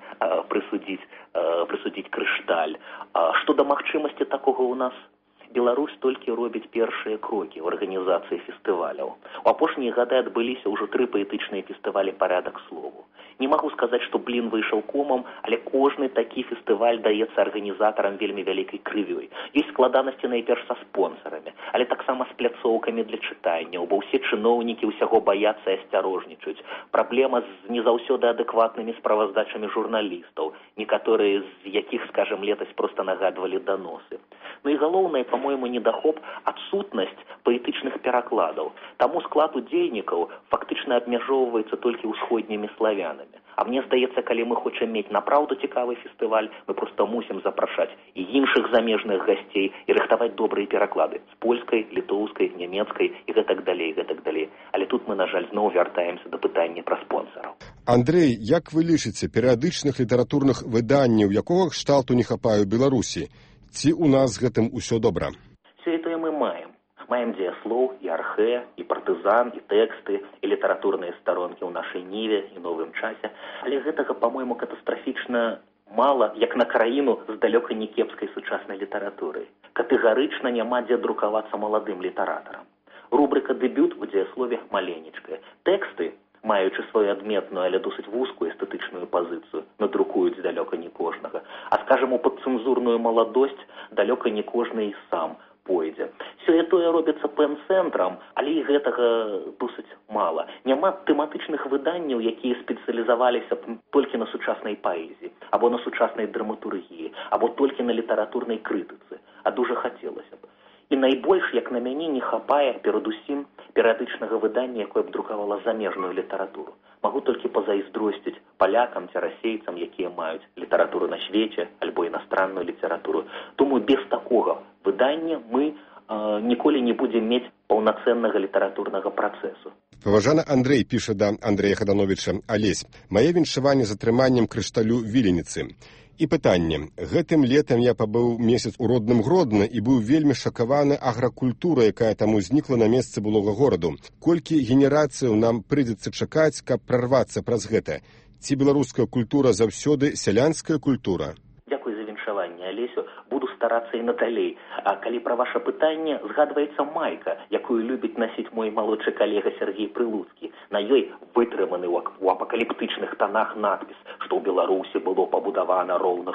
прысудзіць крышталь. Што да магчымасці такога ў нас, Беларусь толькі робіць першыя крокі ў арганізацыі фестываляў. У апошнія гады адбыліся ўжо 3 паэтычныя фестывалі «Парадак слову». Не магу сказаць, што блін выйшаў комам, але кожны такі фестываль даецца арганізатарам вельмі вялікай крывёй. Ёсць складанасці найперш са спонсарамі, але таксама з пляцоўкамі для чытанняў, бо ўсе чыноўнікі ўсяго баяцца і асцярожнічаюць. Праблема з не заўсёды адэкватнымі справаздачамі журналістаў, некаторыя з якіх, скажем, летась проста нагадвалі даносы. Ну і галоўнае, по-мойму, недахоп адсутнасць паэтычных перакладаў. Таму склад удзельнікаў фактычна абмяжоўваецца толькі ўсходнімі славянамі. А мне здаецца, калі мы хочам мець напраўду цікавы фестываль, мы проста мусім запрашаць і іншых замежных гасцей і рыхтаваць добрыя пераклады з польскай, літоўскай, нямецкай і гэтак далей, гэтак далей. Але тут мы, на жаль, зноў вяртаемся да пытання пра спонсараў. Андрэй, як вы лічыце, перыядычных літаратурных выданняў якога кшталту не хапае ў Беларусі? Ці ў нас з гэтым усё добра? Сёе-тое мы маем. Маем дзеяслоў, і архэ, і партызан, і тэксты, і літаратурныя старонкі ў нашай ніве і новым часе. Але гэтага, па-мойму, катастрафічна мала, як на краіну з далёка не кепскай сучаснай літаратурай. Катэгарычна няма дзе друкавацца маладым літаратарам. Рубрыка «Дэбют» у дзеяслове маленечкая. Тэксты, маючы сваю адметную, але досыць вузкую эстэтычную пазіцыю, надрукуюць далёка не кожнага. А, скажам, у падцэнзурную маладосць далёка не кожны і сам пойдзе. Сёе-тое робіцца пэн-цэнтрам, але і гэтага досыць мала. Няма тэматычных выданняў, якія спецыялізаваліся толькі на сучаснай паэзіі, або на сучаснай драматургіі, або толькі на літаратурнай крытыцы. А дужа хацелася б. І найбольш, як на мяне, не хапае перадусім перыядычнага выдання, якое б друкавала замежную літаратуру. Магу толькі пазайздросціць палякам ці расейцам, якія маюць літаратуру на свеце альбо іностранную літаратуру. Думаю, без такога выдання мы ніколі не будзем мець паўнацэннага літаратурнага працэсу. Паважаны Андрэй, піша да Андрэя Хадановіча Алесь, мае віншаванне з атрыманнем крышталю Віленіцы. І пытанне. Гэтым летам я пабыў месяц у родным Гродна і быў вельмі шакаваны агракультурай, якая там узнікла на месцы былога гораду. Колькі генерацыяў нам прыйдзецца чакаць, каб прарвацца праз гэта? Ці беларуская культура заўсёды сялянская культура? Дзякуй за віншаванне, Алесю. Буду старацца і надалей. А калі пра ваша пытанне, згадваецца майка, якую любіць насіць мой малодшы калега Сергей Прылуцкі. На ёй вытрыманы у апакаліптычных тонах надпіс, што ў Беларусі было пабудавана роўна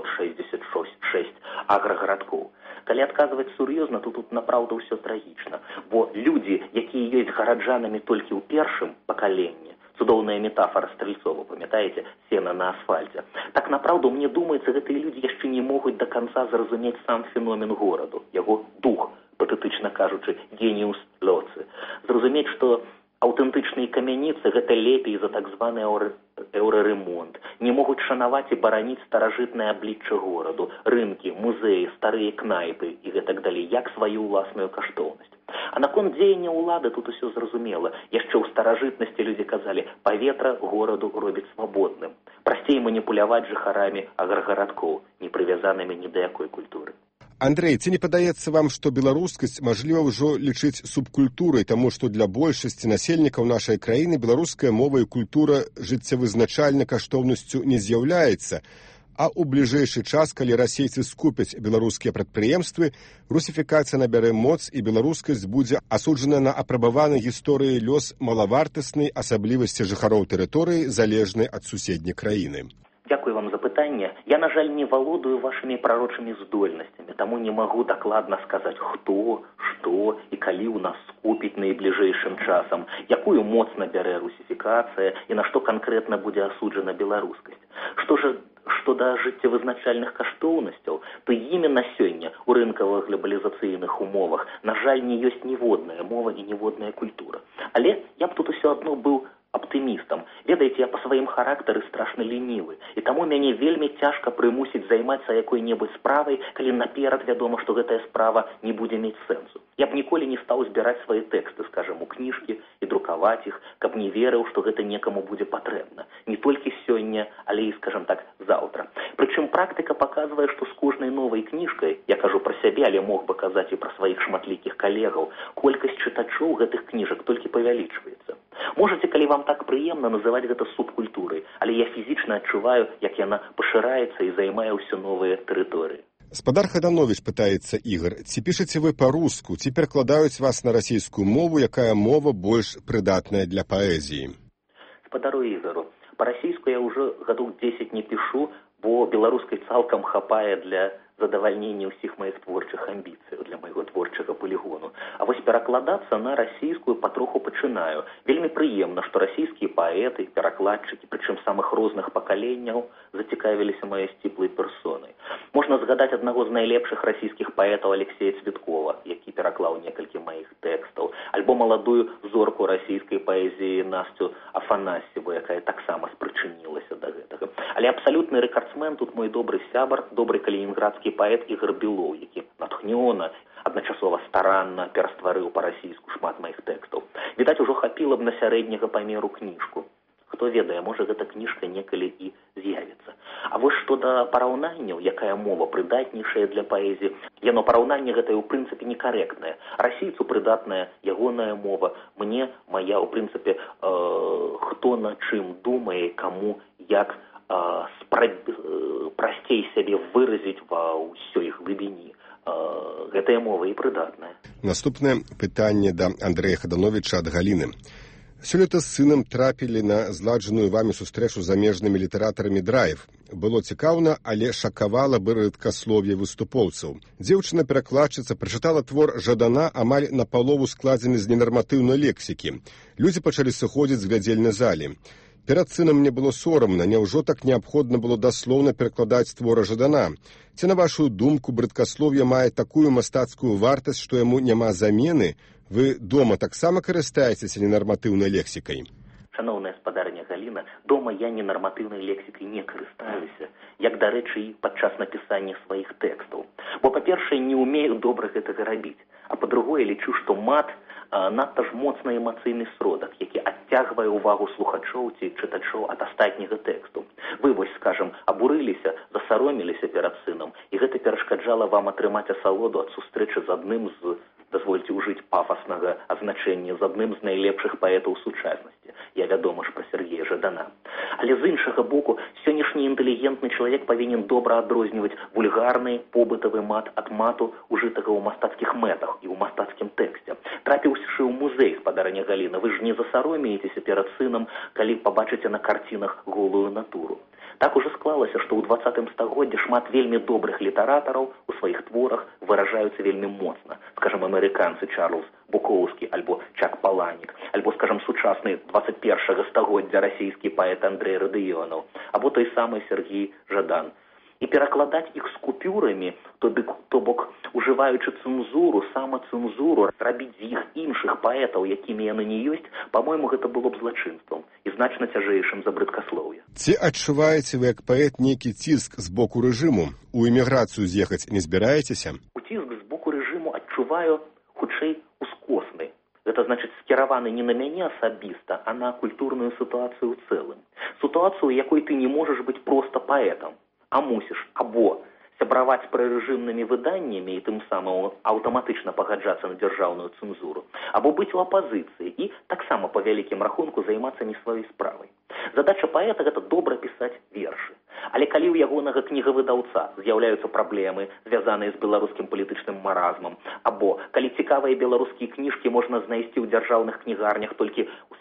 666 аграгарадкоў. Калі адказваць сур'ёзна, то тут напраўду ўсё трагічна, бо людзі, якія ёсць гараджанамі толькі ў першым пакаленні, цудоўная метафора Стрельцова, памятаеце, сена на асфальце. Так напраўду, мне думаецца, гэтыя людзі яшчэ не могуць да канца зразумець сам феномен гораду, яго дух, патэтычна кажучы, геніус лоцы. Зразумець, што аўтэнтычныя камяніцы гэта лепей за так званы еўраремонт. Не могуць шанаваць і бараніць старажытнае аблічча гораду, рынкі, музеі, старыя кнайпы і гэтак далей, як сваю ўласную каштоўнасць. А наконт дзеяння ўлады тут усё зразумела. Яшчэ ў старажытнасці людзі казалі, паветра гораду робіць свабодным. Прасцей маніпуляваць жыхарамі аграгарадкоў, не прывязанымі ні да якой культуры. Андрэй, ці не падаецца вам, што беларускасць мажліва ўжо лічыць субкультурай, таму што для большасці насельнікаў нашай краіны беларуская мова і культура жыццявызначальнай каштоўнасцю не з'яўляецца, а ў бліжэйшы час, калі расейцы скупяць беларускія прадпрыемствы, русіфікацыя набярэ моц і беларускасць будзе асуджана на апрабаваны гісторыяй лёс малавартаснай асаблівасці жыхароў тэрыторыі, залежнай ад суседняй краіны. Дзякую вам за пытанне. Я, на жаль, не валодаю вашымі прарочымі здольнасцямі, таму не магу дакладна сказаць, хто, што і калі ў нас скупіць найбліжэйшым часам, якую моц набярэ русіфікацыя і на што канкрэтна будзе асуджана беларускасць. Што да жыццявызначальных каштоўнасцяў, то імі на сёння ў рынкавых глобалізацыйных умовах, на жаль, не ёсць ніводная мова і ніводная культура. Але я б тут усё адно быў аптымістам. Ведаеце, я па сваім характары страшна лінівы, і таму мяне вельмі цяжка прымусіць займацца якой-небудзь справай, калі наперад вядома, што гэтая справа не будзе мець сэнсу. Я б ніколі не стаў збіраць свае тэксты, скажам, у кніжкі і друкаваць іх, каб не верыў, што гэта некаму будзе патрэбна. Не толькі сёння, але і, скажам так, заўтра. Прычым практыка паказвае, што з кожнай новай кніжкай, я кажу пра сябе, але мог бы казаць і пра сваіх шматлікіх калегаў, колькасць чытачоў гэтых кніжак толькі павялічваецца. Можаце, калі вам так прыемна, называць гэта субкультурай, але я фізічна адчуваю, як яна пашыраецца і займае ўсё новыя тэрыторыі. Спадар Хаданович, пытаецца Ігор, ці пішаце вы па-руску, ці перакладаюць вас на расійскую мову, якая мова больш прыдатная для паэзіі? Спадару Ігору, па-расійску я ўжо гадоў 10 не пішу, бо беларускай цалкам хапае для задавальнення ўсіх маіх творчых амбіцыяў, для майго творчага палігону. А вось перакладацца на расійскую патроху пачынаю. Вельмі прыемна, што расійскія паэты, перакладчыкі, прычым самых розных пакаленняў, зацікавіліся маёй сціплай персонай. Можна згадаць аднаго з найлепшых расійскіх паэтаў Алексея Цветкова, які пераклаў некалькі маіх тэкстаў, альбо маладую зорку расійскай паэзіі Насцю Афанасьеву, якая таксама спрычынілася да гэтага. Але абсалютны рэкардсмен тут мой добры сябар, добры калінінградскі паэт Ігор Белоў, які натхнёна, адначасова старанна перастварыў па-расійску шмат маіх тэкстаў. Відаць, ужо хапіла б на сярэдняга памеру кніжку. Хто ведае, можа, гэта кніжка некалі і з'явіцца. А вось што да параўнанняў, якая мова прыдатнейшая для паэзіі, яно параўнанне гэтае ў прынцыпе некарэктнае. Расійцу прыдатная ягоная мова, мне мая, ў прынцыпе, хто на чым думае, каму, як прасцей сябе выразіць ва ўсёй глыбіні. Гэтая мова і прыдатная. Наступнае пытанне да Андрэя Хадановича ад Галіны. Сёлета з сынам трапілі на зладжаную вамі сустрэчу з замежнымі літаратарамі драйв. Было цікаўна, але шакавала бы рэдкаслов'е выступоўцаў. Дзеўчына-перакладчыца прачытала твор Жадана амаль напалову складзены з ненарматыўнай лексікі. Людзі пачалі сыходзіць з глядзельнай залі. Перад сынам мне было сорамна, няўжо так неабходна было даслоўна перакладаць твора Жадана? Ці, на вашу думку, брэдкаслов'е мае такую мастацкую вартасць, што яму няма замены? Вы дома таксама карыстаецеся ненарматыўнай лексікай? Шаноўная спадарня Галіна, дома я ненарматыўнай лексікай не карыстаюся, як, дарэчы, і падчас напісання сваіх тэкстаў. Бо, па-першае, не ўмею добра гэтага рабіць, а па-другое, лічу, што мат надта ж моцны эмацыйны сродак, які адцягвае ўвагу слухачоў ці чытачоў ад астатняга тэксту. Вы, вось, скажам, абурыліся, засароміліся перад сынам, і гэта перашкаджала вам атрымаць асалоду ад сустрэчы з адным з, дазвольце ўжыць пафаснага азначэння, з адным з найлепшых паэтаў сучаснасці. Я вядома ж пра Сергея Жадана. Але з іншага боку, сённяшні інтэлігентны чалавек павінен добра адрозніваць вульгарны побытавы мат ад мату, ужытага ў мастацкіх мэтах і ў мастацкім тэксце. Трапіўся ў музей, спадарня Галіна, вы ж не засаромеецеся перад сынам, калі пабачыце на карцінах голую натуру. Так ужо склалася, што ў 20 стагоддзі шмат вельмі добрых літаратараў у сваіх творах выражаюцца вельмі моцна. Скажам, амерыканцы Чарльз Букоўскі альбо Чак Паланік, альбо, скажам, сучасны 21 стагоддзя расійскі паэт Андрэй Радыёнаў, або той самы Сергей Жадан. І перакладаць іх з купюрамі, то бок, ужываючы цэнзуру, самацэнзуру, рабіць з іх іншых паэтаў, якімі яны не ёсць, па-мойму, гэта было б злачынствам і значна цяжэйшым за брэдкаслоўе. Ці адчуваеце вы, як паэт, нейкі ціск з боку рэжыму? У эміграцыю з'ехаць не збіраецеся? У ціск з боку рэжыму адчуваю хутчэй ускосны. Гэта значыць скіраваны не на мяне асабіста, а на культурную сітуацыю ў цэлым. Сітуацыю, якой ты не можаш быць проста паэтам, а мусіш або сябраваць з прарэжымнымі выданнямі і тым самым аўтаматычна пагаджацца на дзяржаўную цэнзуру, або быць у апазіцыі і таксама па вялікім рахунку займацца не сваёй справай. Задача паэта – гэта добра пісаць вершы. Але калі ў ягонага кнігавыдаўца з'яўляюцца праблемы, звязаныя з беларускім палітычным маразмам, або калі цікавыя беларускія кніжкі можна знайсці ў дзяржаўных кнігарнях толькі ў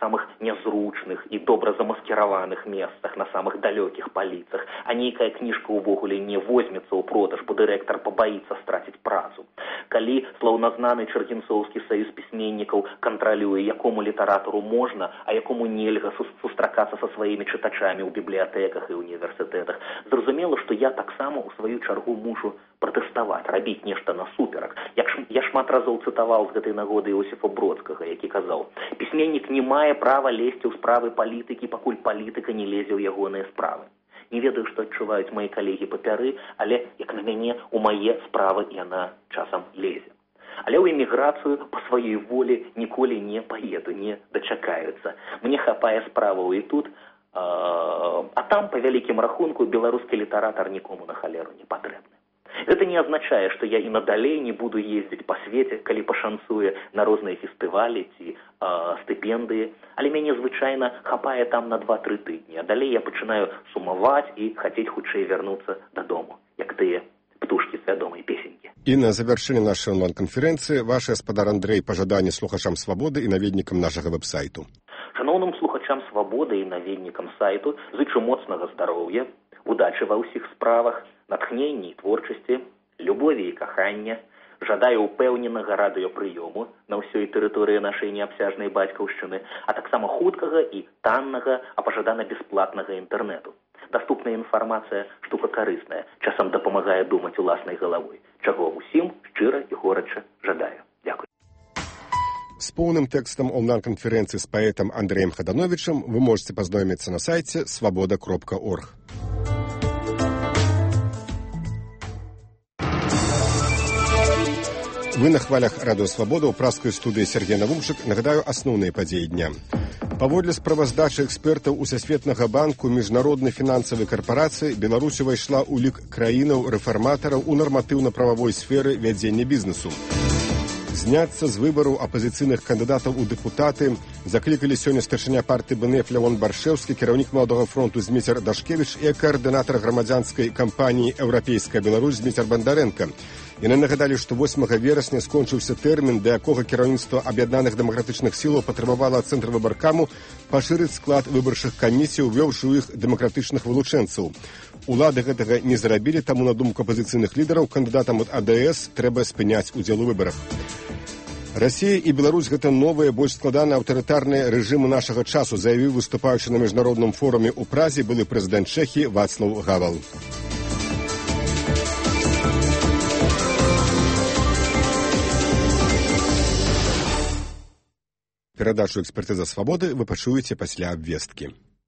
самых нязручных і добра замаскіраваных месцах, на самых далёкіх паліцах, а нейкая кніжка ўвогуле не возьмецца ў продаж, бо дырэктар пабаіцца страціць працу. Калі слаўназнаны Чэргінцоўскі саюз пісьменнікаў кантралюе, якому літаратару можна, а якому нельга сустракацца са сваімі чытачамі ў бібліятэках і універсітэтах, зразумела, што я таксама ў сваю чаргу мушу пратэставаць, рабіць нешта насуперак. Я шмат разоў цытаваў з гэтай нагоды Іосіфа Бродскага, які казаў: пісьменнік не мае права лезці ў справы палітыкі, пакуль палітыка не лезе ў ягоныя справы. Не ведаю, што адчуваюць мае калегі-папяры, але, як на мяне, у мае справы яна часам лезе. Але ў эміграцыю па сваёй волі ніколі не паеду, не дачакаюцца. Мне хапае справаў і тут, а там, па вялікім рахунку, беларускі літаратар нікому на халеру не патрэбны. Гэта не азначае, што я і надалей не буду ездзіць па свеце, калі пашанцуе на розныя фестывалі ці стыпендыі, але мяне звычайна хапае там на 2-3 тыдні, а далей я пачынаю сумаваць і хацець хутчэй вярнуцца дадому, як тыя птушкі з вядомай песенькі. І на завяршэнне нашай онлайн-канферэнцыі ваш гаспадар Андрэй пажаданне слухачам свабоды і наведнікам нашага вэб-сайту. Шаноўным слухачам свабоды і наведнікам сайту зычу моцнага здароўя, удачы ва ўсіх справах, натхнення і творчасці, любові і кахання, жадаю упэўненага радыёпрыёму на ўсёй тэрыторыі нашай неабсяжнай бацькаўшчыны, а таксама хуткага і таннага, а пажадана бясплатнага інтэрнэту. Даступная інфармацыя штука карысная, часам дапамагае думаць уласнай галавой, чаго ўсім шчыра і горача жадаю. Дзякуй. З поўным тэкстам онлайн-канферэнцыі з паэтам Андрэем Хадановічам вы можете пазнаёміцца на сайце свабода.орг. Вы на хвалях Радыё Свабода ў праскай студыі Сергей Навумчык. Нагадаю асноўныя падзеі дня. Паводле справаздачы экспертаў Усесветнага банку міжнароднай фінансавай карпорацыі, Беларусь увайшла ў лік краінаў-рэфарматараў у нарматыўна-прававой сферы вядзення бізнесу. Зняцца з выбараў апазіцыйных кандыдатаў у дэпутаты заклікалі сёння старшыня партыі БНФ Лявон Баршэўскі, кіраўнік Маладога фронту Зміцер Дашкевіч і каардынатар грамадзянскай кампаніі «Еўрапейская Беларусь» Зміцер Бандарэнка. Яны нагадалі, што 8 верасня скончыўся тэрмін, да якога кіраўніцтва аб'яднаных дэмакратычных сілаў патрабавала ад цэнтра выбаркаму пашырыць склад выбарчых камісій, увёўшы ў іх дэмакратычных вылучэнцаў. Улады гэтага не зрабілі, таму, на думку апазіцыйных лідараў, кандыдатам ад АДС трэба спыняць удзел у выбарах. Расія і Беларусь – гэта новыя, больш складаныя аўтарытарныя рэжымы нашага часу, заявіў, выступаючы на міжнародным форуме ў Празе, былы прэзідэнт Чэхіі Вацлаў Гавал. Перадачу «Экспертыза свабоды» вы пачуеце пасля абвесткі.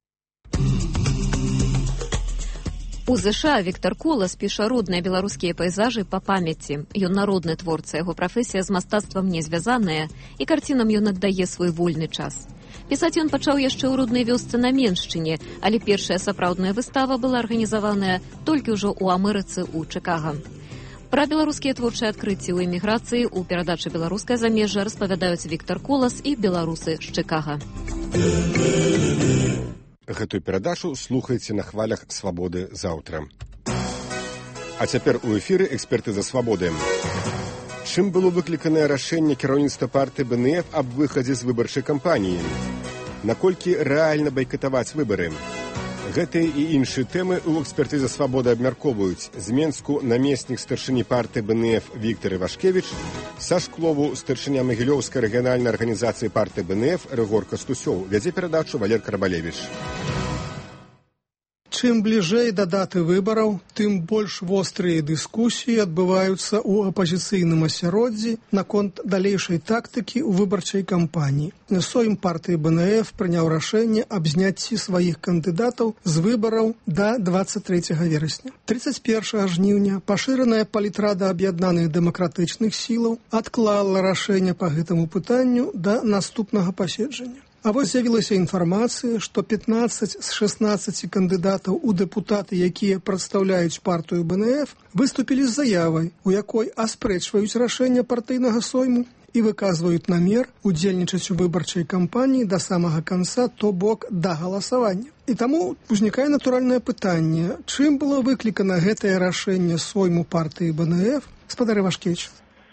У ЗША Віктор Колас піша родныя беларускія пейзажы па памяці. Ён народны творца, яго прафесія з мастацтвам не звязаная, і карцінам ён аддае свой вольны час. Пісаць ён пачаў яшчэ ў роднай вёсцы на Меншчыне, але першая сапраўдная выстава была арганізаваная толькі ўжо ў Амерыцы ў Чыкага. Пра беларускія творчыя адкрыцці ў эміграцыі ў перадачы «Беларускае замежжа» распавядаюць Віктор Колас і беларусы з Чыкага. Гэтую перадачу слухайце на хвалях свабоды заўтра. А цяпер у эфіры «Экспертыза свабоды». Чым было выкліканае рашэнне кіраўніцтва партыі БНФ аб выхадзе з выбарчай кампаніі? Наколькі рэальна байкатаваць выбары? Гэтыя і іншыя тэмы ў «Экспертызе свабоды» абмяркоўваюць з Менску намеснік старшыні партыі БНФ Віктор Івашкевіч, са Шклову старшыня Магілёўскай рэгіянальнай арганізацыі партыі БНФ Рыгор Кастусёў. Вядзе перадачу Валер Карбалевіч. Чым бліжэй да даты выбараў, тым больш вострыя дыскусіі адбываюцца ў апазіцыйным асяроддзі наконт далейшай тактыкі ў выбарчай кампаніі. Сойм партыі БНФ прыняў рашэнне аб зняцці сваіх кандыдатаў з выбараў да 23 верасня. 31 жніўня пашыраная палітрада аб'яднаных дэмакратычных сілаў адклала рашэнне па гэтаму пытанню да наступнага паседжання. А вось з'явілася інфармацыя, што 15 з 16 кандыдатаў у дэпутаты, якія прадстаўляюць партыю БНФ, выступілі з заявай, у якой аспрэчваюць рашэнне партыйнага сойму і выказваюць намер удзельнічаць у выбарчай кампаніі да самага канца, то бок да галасавання. І таму узнікае натуральнае пытанне, чым было выклікана гэтае рашэнне сойму партыі БНФ? Гаспадар Івашкевіч.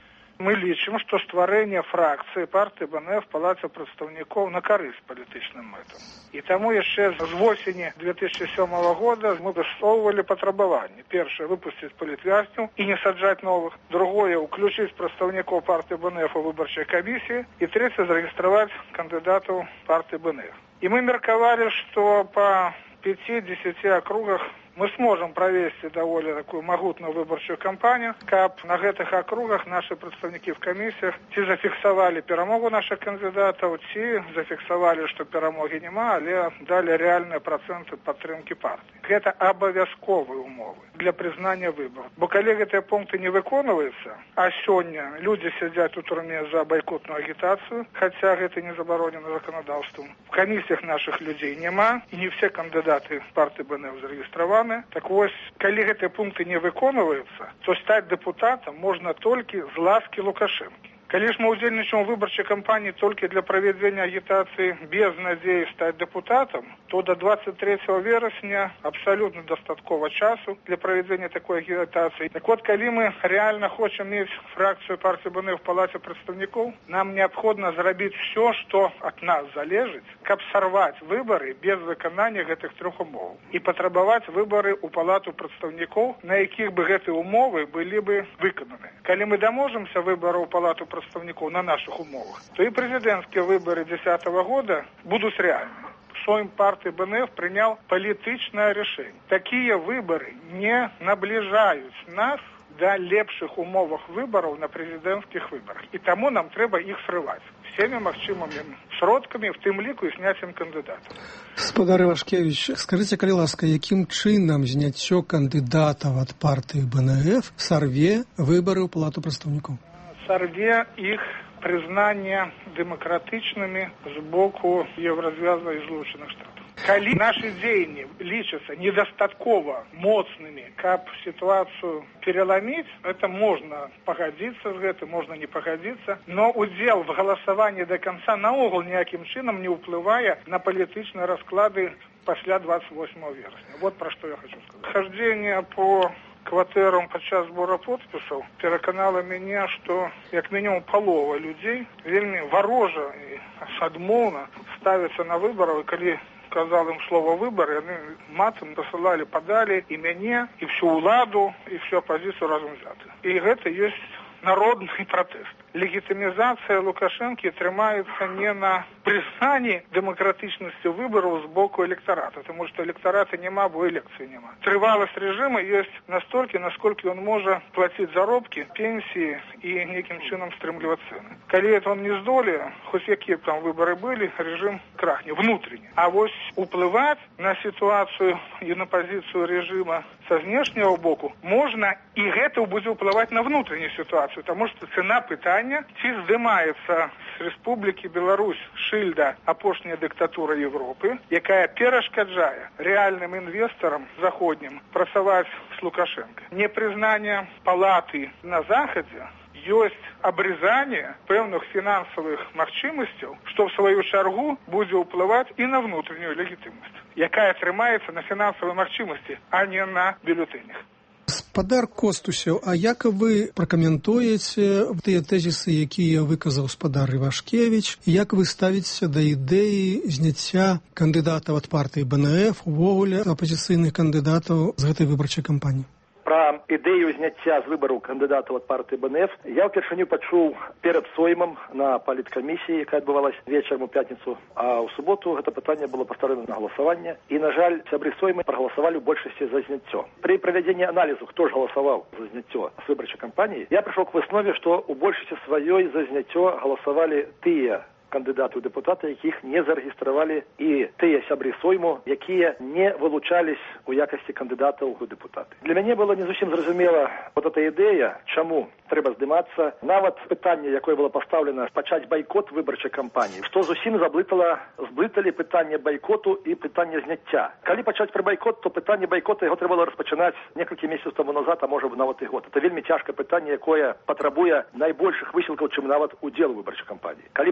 Мы лічым, што стварэнне фракцыі партыі БНФ палаце прадстаўнікоў на карысць палітычным мэтам. І таму яшчэ з восені 2007 года мы высоўвалі патрабаванні. Першае, выпусціць палітвязняў і не саджаць новых. Другое, уключыць прадстаўнікоў партыі БНФ у выбарчай камісіі. І трэцяе, зарэгістраваць кандыдатаў партыі БНФ. І мы меркавалі, што па 5-10 акругах мы сможем правесці даволі такую магутную выбарчую кампанію, каб на гэтых акругах нашы прадстаўнікі в камісіях ці зафіксавалі перамогу нашых кандыдатаў, ці зафіксавалі, што перамогі няма, але далі рэальныя працэнты падтрымкі партыі. Гэта абавязковыя умовы для прызнання выбараў. Бо калі гэтыя пункты не выконваюцца, а сёння людзі сядзяць у турме за байкотную агітацыю, хаця гэта не забаронена заканадаўствам. В камісіях нашых людзей няма, і не все кандыдаты партыі БНФ зарэгістраваны. Так вось, калі гэтыя пункты не выконваюцца, то стаць дэпутатам можна толькі з ласкі Лукашэнкі. Калі ж мы ўдзельнічаем у выбарчай кампаніі толькі для правядзення агітацыі без надзеі стаць дэпутатам, то до 23 верасня абсалютна дастаткова часу для правядзення такой агітацыі. Так вот, калі мы рэальна хочам мець фракцыю партыі БНФ в палаце прадстаўнікоў, нам неабходна зрабіць все, што ад нас залежыць, каб сарваць выбары без выканання гэтых трох умоў і патрабаваць выбары ў палату прадстаўнікоў, на якіх бы гэтыя умовы былі бы выкананы. Калі мы даможамся выбараў у палату прадстаўнікоў на наших умовах, то и президентские выборы 2010 года будут реальны. Сойм партии БНФ принял политичное решение. Такие выборы не наближают нас до лепших умовах выборов на президентских выборах. И тому нам треба их срывать всеми магчымымі сродкамі, в тым ліку і зняццем кандыдатаў. Спадар Івашкевіч, скажыце, калі ласка, якім чынам зняццё кандыдатаў ад партыі БНФ сарве выбары ў палату прадстаўнікоў? Сорве их признание демократичными с боку Еврозвяза и Злученых Штатов. Калі наши дзеянні лічацца недастаткова моцнымі, каб ситуацию переломить, это можно погодиться с гэтым, можно не погодиться, но удзел в голосовании до конца наогул ніякім чынам не ўплывае на палітычныя расклады пасля 28 верасня. Вот про что я хочу сказать. Хождение по кватэрам падчас збора подпісаў пераканала мяне, што як мінімум палова людзей вельмі варожа і адмоўна ставяцца на выбараў, і калі казал им слово выборы, яны матам дасылалі падалі і мяне, і всю ўладу, і всю апозіцыю разом взяты. І гэта ёсць народный протест. Легитимизация Лукашенко трымаецца не на признании демократичности выборов с боку электората, потому что электората нема, бо элекции нема. Трывалость режима есть настолько, насколько он может платить заробки, пенсии и неким чином стрымліваць цены. Калі это он не здолее, хоть какие там выборы были, режим крахне внутренне. А вот уплывать на ситуацию и на позицию режима со внешнего боку можно, и это будет уплывать на внутреннюю ситуацию, потому что цена пытания, ці здымаецца з Рэспублікі Беларусь шыльда апошняя дыктатура Европы, якая перашкаджае рэальным інвестарам заходнім працаваць з Лукашенко. Непрызнанне палаты на Захадзе ёсць абрызанне пэўных фінансавых магчымасцяў, што в сваю чаргу будзе ўплываць і на внутреннюю легітымнасць, якая трымаецца на фінансавай магчымасці, а не на бюлетэнях. Спадар Костусеў, а як вы пракаментуеце тыя тэзісы, якія выказаў спадар Івашкевіч, як вы ставіцеся да ідэі зняцця кандыдатаў ад партыі БНФ, увогуле апазіцыйных кандыдатаў з гэтай выбарчай кампаніі? Пра ідэю зняцця з выбараў кандыдатаў ад партыі БНФ я ўпершыню пачуў перад соймам на паліткамісіі, якая адбывалась вечарам у пятніцу, а ў суботу гэта пытанне было пастаўлена на галасаванне, і, на жаль, сябры соймы прагаласавалі ў большасці за зняццё. Пры правядзенні аналізу, хто ж галасаваў за зняццё з выбарчай кампаніі, я прыйшоў к выснове, што ў большасці сваёй за зняццё галасавалі тыя кандыдаты ў дэпутаты, якіх не зарэгістравалі, і тыя сябры сойму, якія не вылучались у якасці кандыдатаў у дэпутаты. Для мяне было не зусім зразумела вот эта ідэя, чаму трэба здымацца. Нават пытанне, якое было пастаўлена пачаць байкот выбарчай кампаніі, што зусім зблыталі пытанне байкоту і пытанне зняцця. Калі пачаць пра байкот, то пытанне байкота яго трэба было распачынаць некалькі месяцаў таму назад, а можа нават і год. Это вельмі цяжкае пытанне, якое патрабуе найбольшых высілкаў, чым нават удзел у выбарчай кампаніі. Калі пытанне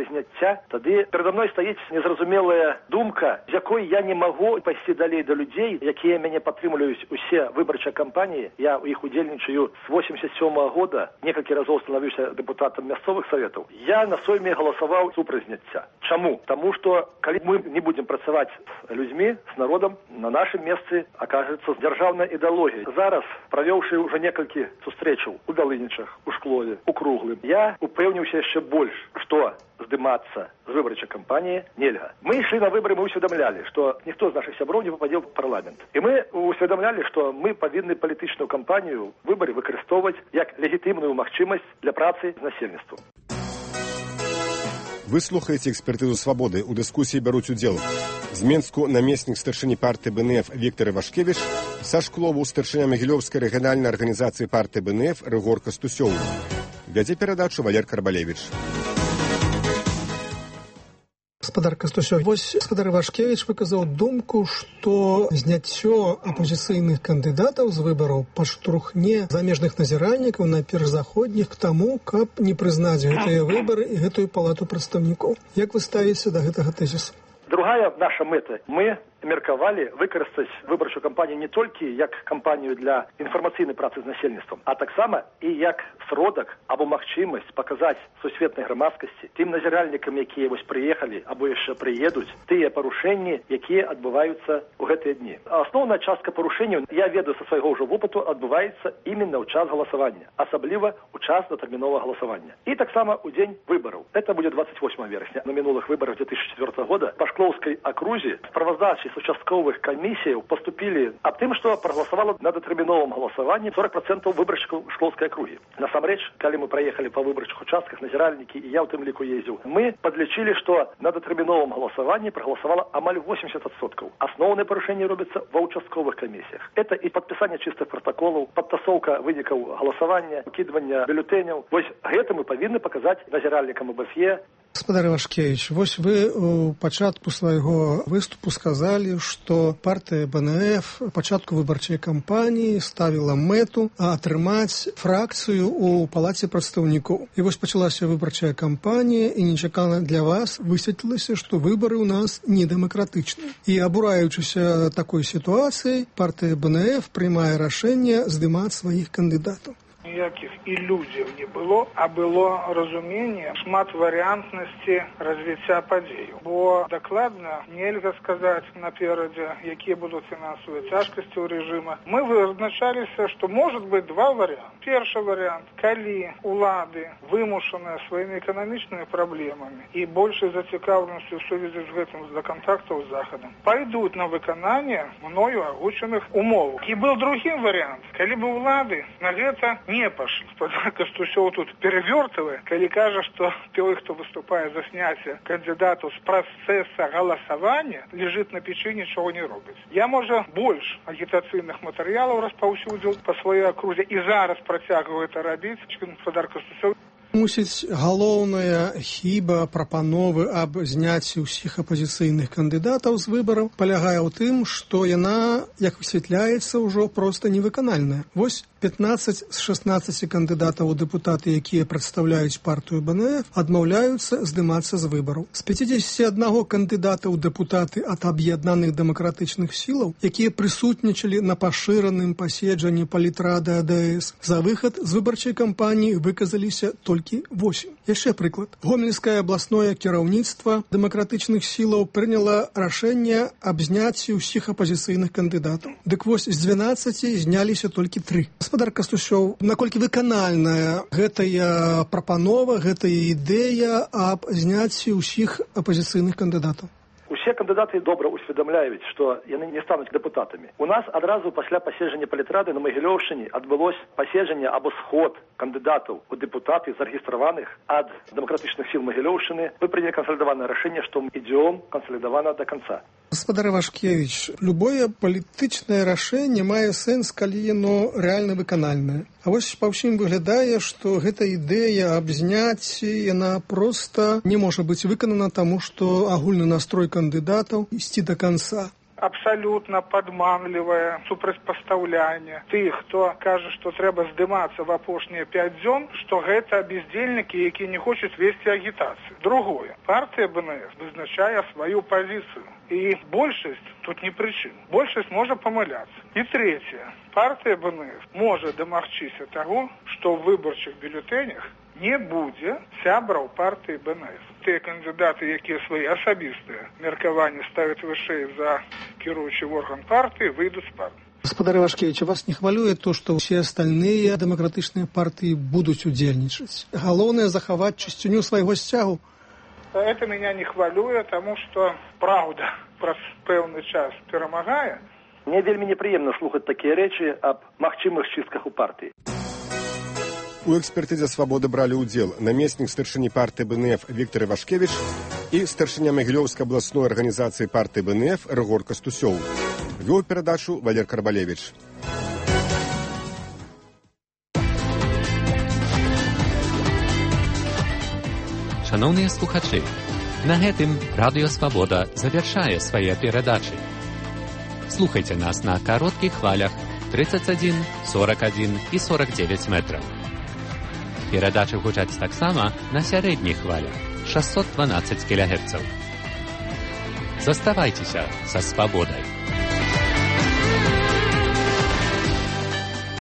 зняцця, тады перада мной стаіць незразумелая думка, з якой я не магу пайсці далей да людзей, якія мяне падтрымліваюць усе выбарчыя кампаніі. Я ў іх удзельнічаю з 87-го года, некалькі разоў становіўся дэпутатам мясцовых саветаў. Я на сойме галасаваў супраць зняцця. Чаму? Таму што калі мы не будем працаваць з людзьмі, з народам, на нашым месцы акажацца дзяржаўная ідэалогія. Зараз, правёўшы ўжо некалькі сустрэчаў у Далынічах, у Шклове, у Круглым, я упэўніўся яшчэ больш, што здымацца з выбарчай кампаніі нельга. Мы ішлі на выбары, мы усведамлялі, што ніхто з нашых сяброў не пападзе ў парламент. І мы усведамлялі, што мы павінны палітычную кампанію выбары выкарыстоўваць як легітымную магчымасць для працы з насельніцтвам. Вы слухаеце экспертызу «Свабоды». У дыскусіі бяруць удзел з Менску намеснік старшыні партыі БНФ Віктор Івашкевіч, са Шклову старшыня Магілёўскай рэгіянальнай арганізацыі партыі БНФ Рыгор Кастусёў. Вядзе перадачу Валер Карбалевіч. Гаспадар Кастусёў, вось гаспадар Івашкевіч выказаў думку, што зняццё апозіцыйных кандыдатаў з выбараў падштурхне замежных назіральнікаў, найперш заходніх, к таму, каб не прызнаць гэтыя выбары і гэтую палату прадстаўнікоў. Як вы ставіце да гэтага тэзісу? Другая наша мэта. Мы меркавалі выкарыстаць выбарчую кампанію не толькі як кампанію для інфармацыйнай працы з насельніцтвам, а таксама і як сродак або магчымасць паказаць сусветнай грамадскасці, тым назіральнікам, якія вось прыехалі або яшчэ прыедуць, тыя парушэнні, якія адбываюцца ў гэтыя дні. Асноўная частка парушэнняў, я ведаю са свайго ўжо вопыту, адбываецца именно ў час галасавання, асабліва ў час датэрміновага галасавання. І таксама ў дзень выбараў. Это будзе 28 верасня. На мінулых выбарах 2004 года па Шклоўскай акрузе справаздачы з участковых камісіяў паступілі аб тым, што прагаласавала на датэрміновым галасаванні 40% выбаршчыкаў Шклоўскай акругі. Насамрэч, калі мы праехалі па выбарчых участках, назіральнікі, і я ў тым ліку ездзіў, мы падлічылі, што на датэрміновым галасаванні прагаласавала амаль 80%. Асноўныя парушэнні робяцца ва ўчастковых камісіях. Это і падпісанне чыстых пратаколаў, падтасоўка вынікаў галасавання, выкідвання бюлетэняў. Вось гэта мы павінны паказаць назіральнікам ОБСЕ. Гаспадар Івашкевіч, вось вы у пачатку свайго выступу сказалі, што партыя БНФ у пачатку выбарчай кампаніі ставіла мэту атрымаць фракцыю ў палаце прадстаўнікоў. І вось пачалася выбарчая кампанія, і нечакана для вас высветлілася, што выбары ў нас недэмакратычныя. І абураючыся такой сітуацыяй, партыя БНФ прымае рашэнне здымаць сваіх кандыдатаў. Ніякіх ілюзій не было, а было разуменне шматварыянтнасці развіцця падзеяў. Бо дакладна нельга сказаць наперадзе, якія будуць фінансавыя цяжкасці ў рэжыма. Мы вызначаліся, што можа быць два варыянты. Першы варыянт, калі улады вымушаныя сваімі эканамічнымі праблемамі і большай зацікаўленасцю ў сувязі з гэтым за кантактаў з Захадам, пайдуць на выкананне мною агучаных умоў. І быў другі варыянт, калі бы улады на гэта не пашлі. Гаспадар Кастусёў тут перавёртавае, калі кажа, што той, хто выступае за сняцце кандыдатаў з працэса галасавання, лежыць на печы, нічого не робіць. Я, можа, больш агітацыйных матэрыялаў распаўсюдзіў па сваёй акрузе і зараз працягваю гэта рабіць, чым гаспадар Кастусёў. Мусіць, галоўная хіба прапановы аб зняцці ўсіх апазіцыйных кандыдатаў з выбараў палягае ў тым, што яна, як высвятляецца, ўжо проста невыканальная. Вось 15 з 16 кандыдатаў у дэпутаты, якія прадстаўляюць партыю БНФ, адмаўляюцца здымацца з выбараў. З 51 кандыдата ў дэпутаты ад аб'яднаных дэмакратычных сілаў, якія прысутнічалі на пашыраным паседжанні палітрады АДС, за выхад з выбарчай кампаніі выказаліся толькі 8. Яшчэ прыклад. Гомельскае абласное кіраўніцтва дэмакратычных сілаў прыняла рашэнне аб зняцці ўсіх апазіцыйных кандыдатаў. Дык вось з 12 зняліся толькі 3. Гаспадар Кастусёў, наколькі выканальная гэтая прапанова, гэтая ідэя аб зняцці ўсіх апазіцыйных кандыдатаў? Усе кандыдаты добра усведамляюць, што яны не стануць дэпутатамі. У нас адразу пасля паседжання палітрады на Магілёўшчыне адбылось паседжанне або сход кандыдатаў у дэпутаты зарэгістраваных ад дэмакратычных сіл Магілёўшчыны. Мы прынялі кансалідаванае рашэнне, што мы ідзём кансалідавана да канца. Гаспадар Івашкевіч, любое палітычнае рашэнне мае сэнс, калі яно рэальна выканальнае. А вось па ўсім выглядае, што гэта ідэя аб зняцці, яна проста не можа быць выканана, таму што агульны настрой кандыдатаў ісці да канца. абсалютна падманлівае супрацьпастаўленне тых, хто кажа, што трэба здымацца в апошнія 5 дзён, што гэта бездзельнікі, якія не хочуць весці агітацыю. Другое. Партыя БНС вызначае сваю пазіцыю. І большасць тут не пры чым. Большасць можа памыляцца. І трэцяе. Партыя БНС можа дамагчыся таго, што ў выбарчых бюлетэнях не будзе сябраў партыі БНС. Тыя кандыдаты, якія свае асабістыя меркаванні ставяць вышэй за кіруючы орган партыі, выйдуць з партыі. Господар Ивашкевич, вас не хвалюе то, что все остальные демократичные партии будут удельничать? Главное заховать чистоту своего стягу? Это меня не хвалюе, потому что правда праз пэўны час перамагае. Мне вельмі непрыемна слухаць такія рэчы аб магчымых чыстках у партыі. У экспертызе «Свабоды» бралі ўдзел намеснік старшыні партыі БНФ Віктор Івашкевич і старшыня Магілёўскай абласной арганізацыі партыі БНФ Рыгор Кастусёў. Вёў перадачу Валер Карбалевич. Шановныя слухачы, на гэтым Радыё Свабода завяршае свае перадачы. Слухайце нас на кароткіх хвалях 31, 41 і 49 метраў. Перадачы гучаць таксама на сярэдніх хвалях 612 кГц. Заставайцеся са свабодай.